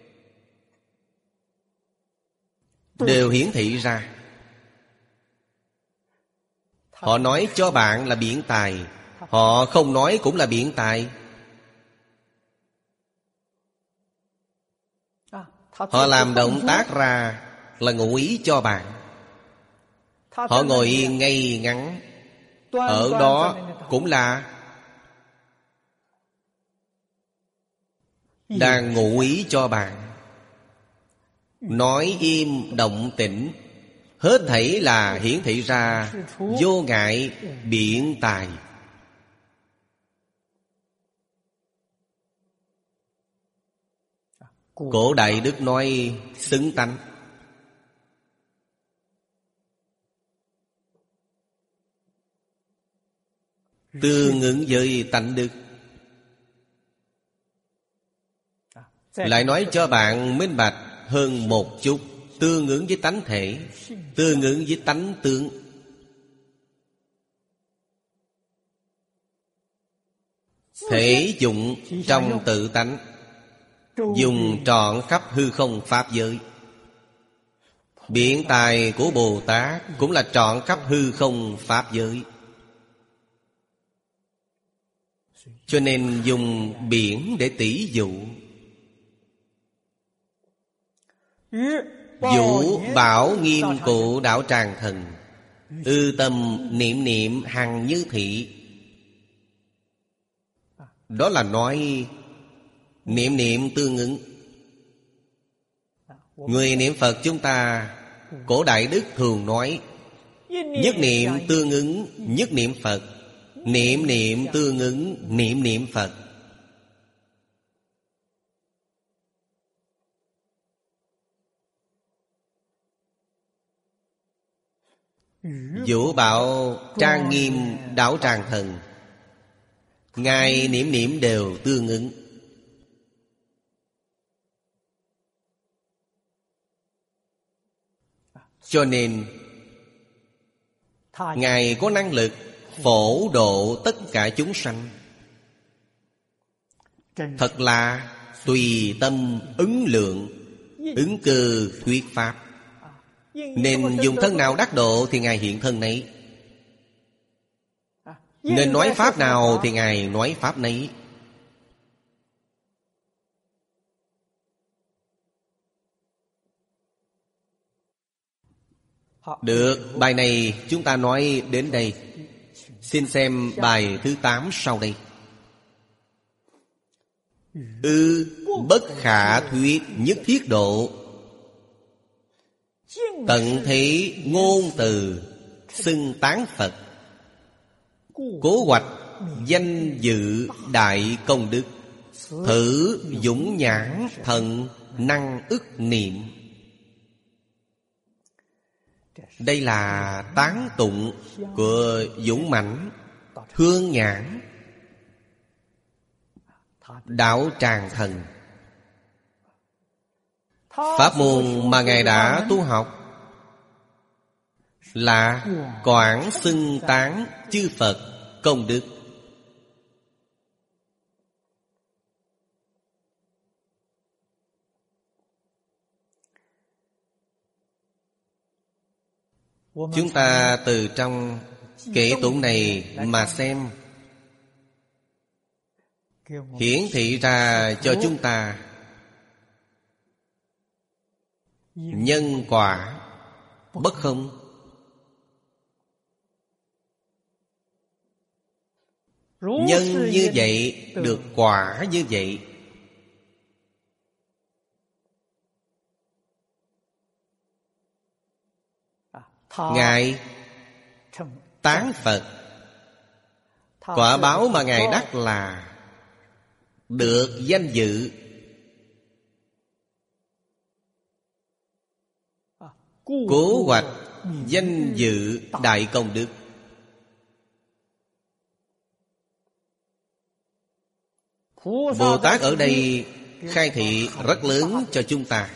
đều hiển thị ra. Họ nói cho bạn là biện tài, họ không nói cũng là biện tài. Họ làm động tác ra là ngụ ý cho bạn. Họ ngồi yên ngay ngắn ở đó cũng là đang ngụ ý cho bạn. Nói im động tĩnh, hết thảy là hiển thị ra vô ngại biện tài. Cổ Đại Đức nói xứng tánh. Tương ứng với tánh đức. Lại nói cho bạn minh bạch hơn một chút. Tương ứng với tánh thể, tương ứng với tánh tướng. Thể dụng trong tự tánh, dùng trọn khắp hư không pháp giới. Biện tài của Bồ Tát cũng là trọn khắp hư không pháp giới. Cho nên dùng biển để tỉ dụ. Vũ bảo nghiêm cụ đạo tràng thần, ư tâm niệm niệm hằng như thị. Đó là nói niệm niệm tương ứng. Người niệm Phật chúng ta, Cổ Đại Đức thường nói nhất niệm tương ứng nhất niệm Phật, niệm niệm tương ứng niệm niệm Phật. Vũ bảo trang nghiêm đạo tràng thần, ngài niệm niệm đều tương ứng. Cho nên ngài có năng lực phổ độ tất cả chúng sanh. Thật là tùy tâm ứng lượng, ứng cơ thuyết pháp. Nên dùng thân nào đắc độ thì ngài hiện thân nấy, nên nói pháp nào thì ngài nói pháp nấy. Được, bài này chúng ta nói đến đây. Xin xem bài thứ 8 sau đây. Bất khả thuyết nhất thiết độ, tận thế ngôn từ xưng tán Phật, cố hoạch danh dự đại công đức, thử dũng nhãn thần năng ức niệm. Đây là tán tụng của dũng mãnh hương nhãn đạo tràng thần. Pháp môn mà Ngài đã tu học là quảng xưng tán chư Phật công đức. Chúng ta từ trong kệ tụng này mà xem, hiển thị ra cho chúng ta nhân quả bất không. Nhân như vậy được quả như vậy. Ngài tán Phật, quả báo mà Ngài đắc là được danh dự, cố hoạch danh dự đại công đức. Bồ Tát ở đây khai thị rất lớn cho chúng ta.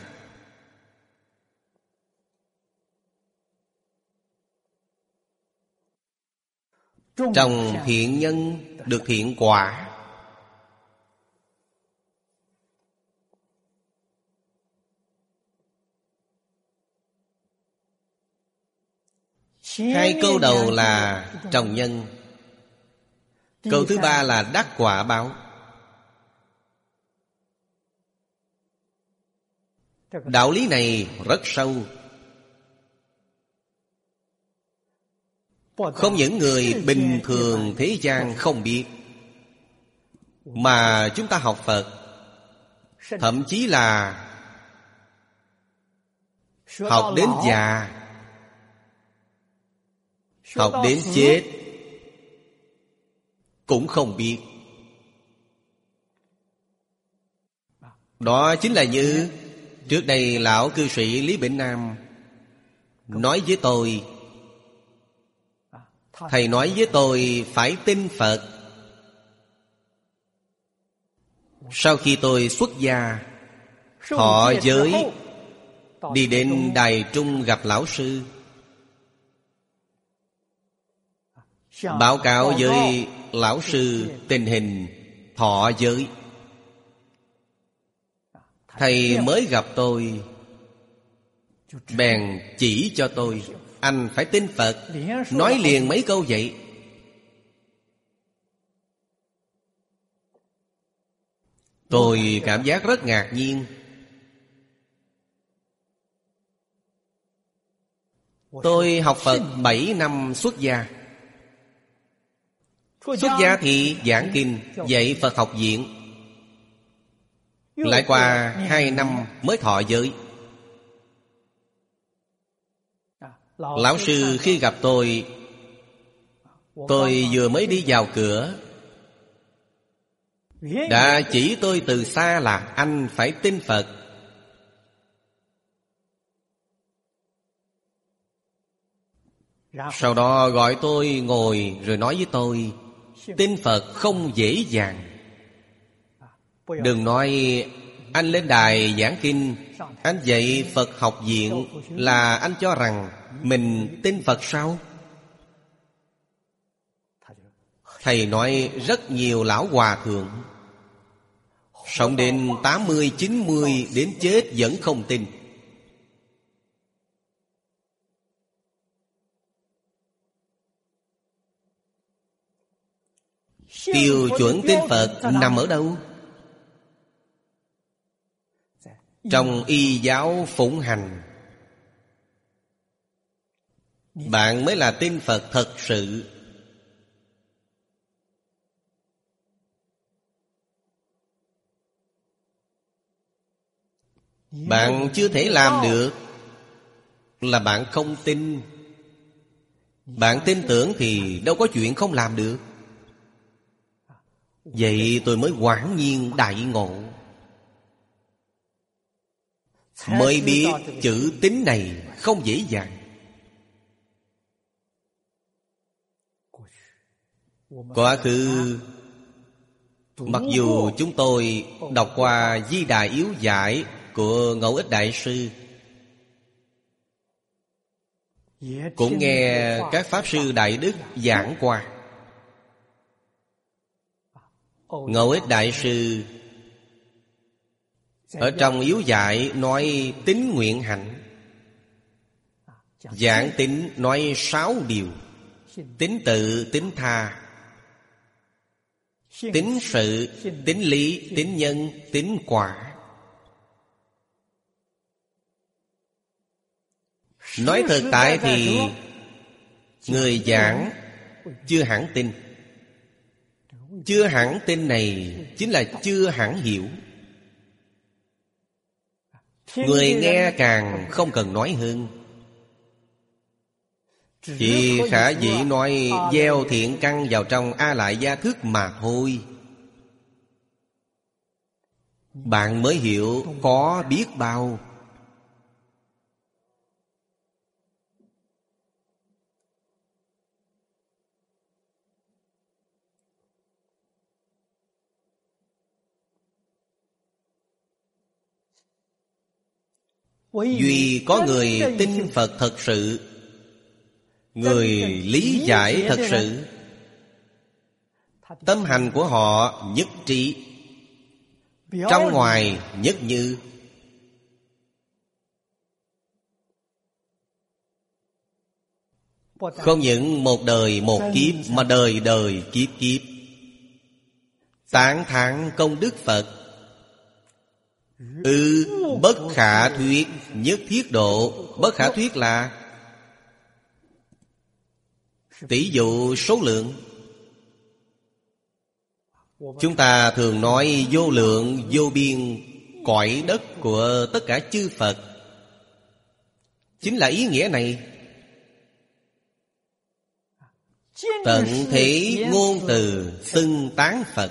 Trong thiện nhân được thiện quả. Hai câu đầu là trồng nhân, câu thứ ba là đắc quả báo. Đạo lý này rất sâu, không những người bình thường thế gian không biết, mà chúng ta học Phật, thậm chí là học đến già, học đến chết cũng không biết. Đó chính là như trước đây lão cư sĩ Lý Bỉnh Nam nói với tôi, thầy nói với tôi phải tin Phật. Sau khi tôi xuất gia thọ giới, đi đến Đài Trung gặp lão sư, báo cáo với lão sư tình hình thọ giới. Thầy mới gặp tôi, bèn chỉ cho tôi, anh phải tin Phật. Nói liền mấy câu vậy. Tôi cảm giác rất ngạc nhiên. Tôi học Phật 7 năm xuất gia. Xuất gia thì giảng kinh, dạy Phật học viện. Lại qua 2 năm mới thọ giới. Lão sư khi gặp tôi vừa mới đi vào cửa, đã chỉ tôi từ xa là anh phải tin Phật. Sau đó gọi tôi ngồi rồi nói với tôi, tin Phật không dễ dàng. Đừng nói anh lên đài giảng kinh, anh dạy Phật học viện là anh cho rằng mình tin Phật sao? Thầy nói rất nhiều lão hòa thượng sống đến 80, 90 đến chết vẫn không tin. Tiêu chuẩn tin Phật nằm ở đâu? Trong y giáo phụng hành, bạn mới là tin Phật thật sự. Bạn chưa thể làm được là bạn không tin. Bạn tin tưởng thì đâu có chuyện không làm được. Vậy tôi mới hoảng nhiên đại ngộ, mới biết chữ tín này không dễ dàng. Quá khứ, mặc dù chúng tôi đọc qua Di Đà Yếu Giải của Ngẫu Ích Đại Sư, cũng nghe các Pháp Sư Đại Đức giảng qua. Ngẫu Ích Đại Sư ở trong Yếu Giải nói tín nguyện hạnh. Giảng tín nói 6 điều: tín tự, tín tha, tín sự, tín lý, tín nhân, tín quả. Nói thực tại thì người giảng chưa hẳn tin. Chưa hẳn tin này chính là chưa hẳn hiểu. Người nghe càng không cần nói hơn. Chỉ khả dĩ nói gieo thiện căn vào trong A Lại Gia Thức mà thôi. Bạn mới hiểu có biết bao. Duy có người tin Phật thật sự, người lý giải thật sự, tâm hành của họ nhất trí, trong ngoài nhất như. Không những một đời một kiếp, mà đời đời kiếp kiếp tán thán công đức Phật. Bất khả thuyết, nhất thiết độ. Bất khả thuyết là tỷ dụ số lượng. Chúng ta thường nói vô lượng vô biên cõi đất của tất cả chư Phật, chính là ý nghĩa này. Tận thế ngôn từ xưng tán Phật.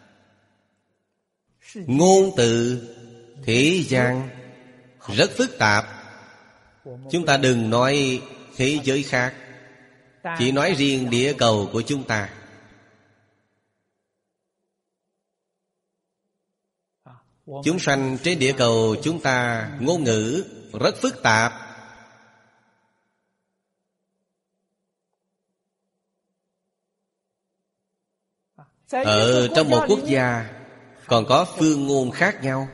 Ngôn từ thế gian rất phức tạp. Chúng ta đừng nói thế giới khác, chỉ nói riêng địa cầu của chúng ta. Chúng sanh trên địa cầu chúng ta ngôn ngữ rất phức tạp. Ở trong một quốc gia còn có phương ngôn khác nhau.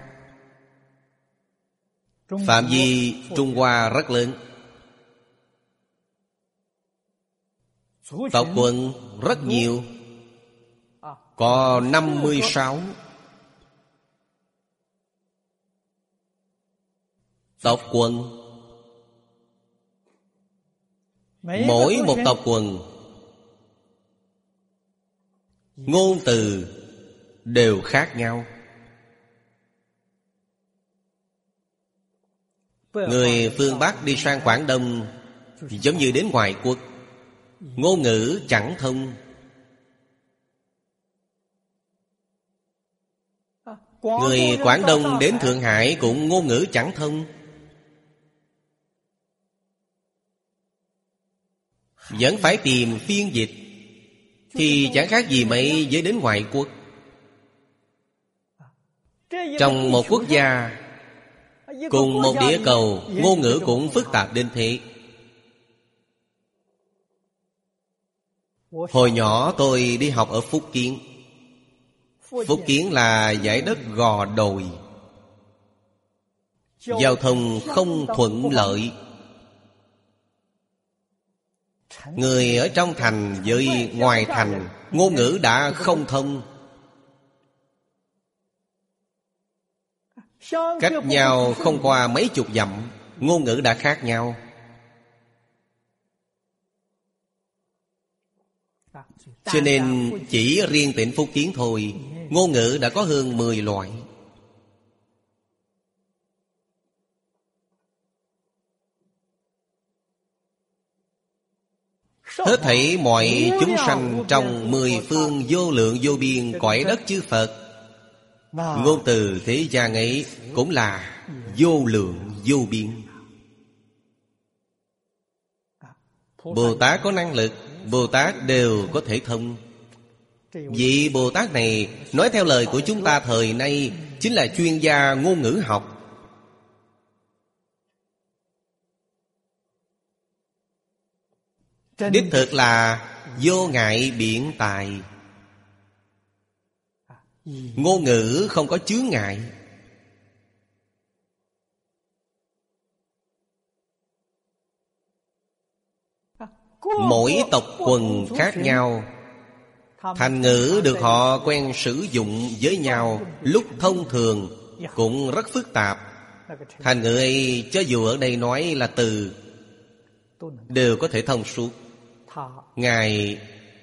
Phạm vi Trung Hoa rất lớn, tộc quần rất nhiều, có 56 tộc quần. Mỗi một tộc quần ngôn từ đều khác nhau. Người phương Bắc đi sang Quảng Đông giống như đến ngoại quốc, ngôn ngữ chẳng thông. Người Quảng Đông đến Thượng Hải cũng ngôn ngữ chẳng thông. Vẫn phải tìm phiên dịch, thì chẳng khác gì mấy với đến ngoại quốc. Trong một quốc gia, cùng một địa cầu, ngôn ngữ cũng phức tạp đến thế. Hồi nhỏ tôi đi học ở Phúc Kiến. Phúc Kiến là dải đất gò đồi, giao thông không thuận lợi. Người ở trong thành với ngoài thành ngôn ngữ đã không thông. Cách nhau không qua mấy chục dặm, ngôn ngữ đã khác nhau. Cho nên chỉ riêng tỉnh Phúc Kiến thôi, ngôn ngữ đã có hơn 10 loại. Hết thảy mọi chúng sanh trong 10 phương vô lượng vô biên cõi đất chư Phật, ngôn từ thế gian ấy cũng là vô lượng vô biên. Bồ Tát có năng lực, Bồ Tát đều có thể thông. Vị Bồ Tát này nói theo lời của chúng ta thời nay chính là chuyên gia ngôn ngữ học. Đích thực là vô ngại biện tài. Ngôn ngữ không có chướng ngại. Mỗi tộc quần khác nhau, thành ngữ được họ quen sử dụng với nhau lúc thông thường cũng rất phức tạp. Thành ngữ ấy cho dù ở đây nói là từ đều có thể thông suốt. Ngài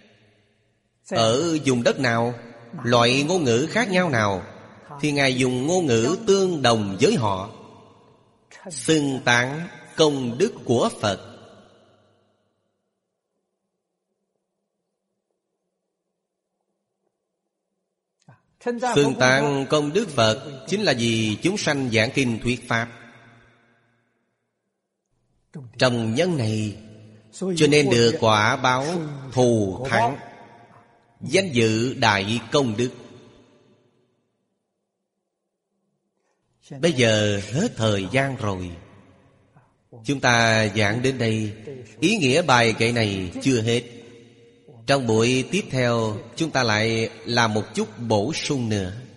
ở vùng đất nào, loại ngôn ngữ khác nhau nào, thì Ngài dùng ngôn ngữ tương đồng với họ, xưng tán công đức của Phật. Xưng tán công đức Phật chính là vì chúng sanh giảng kinh thuyết pháp. Trong nhân này cho nên được quả báo thù thắng, danh dự đại công đức. Bây giờ hết thời gian rồi, chúng ta giảng đến đây. Ý nghĩa bài kệ này chưa hết. Trong buổi tiếp theo chúng ta lại làm một chút bổ sung nữa.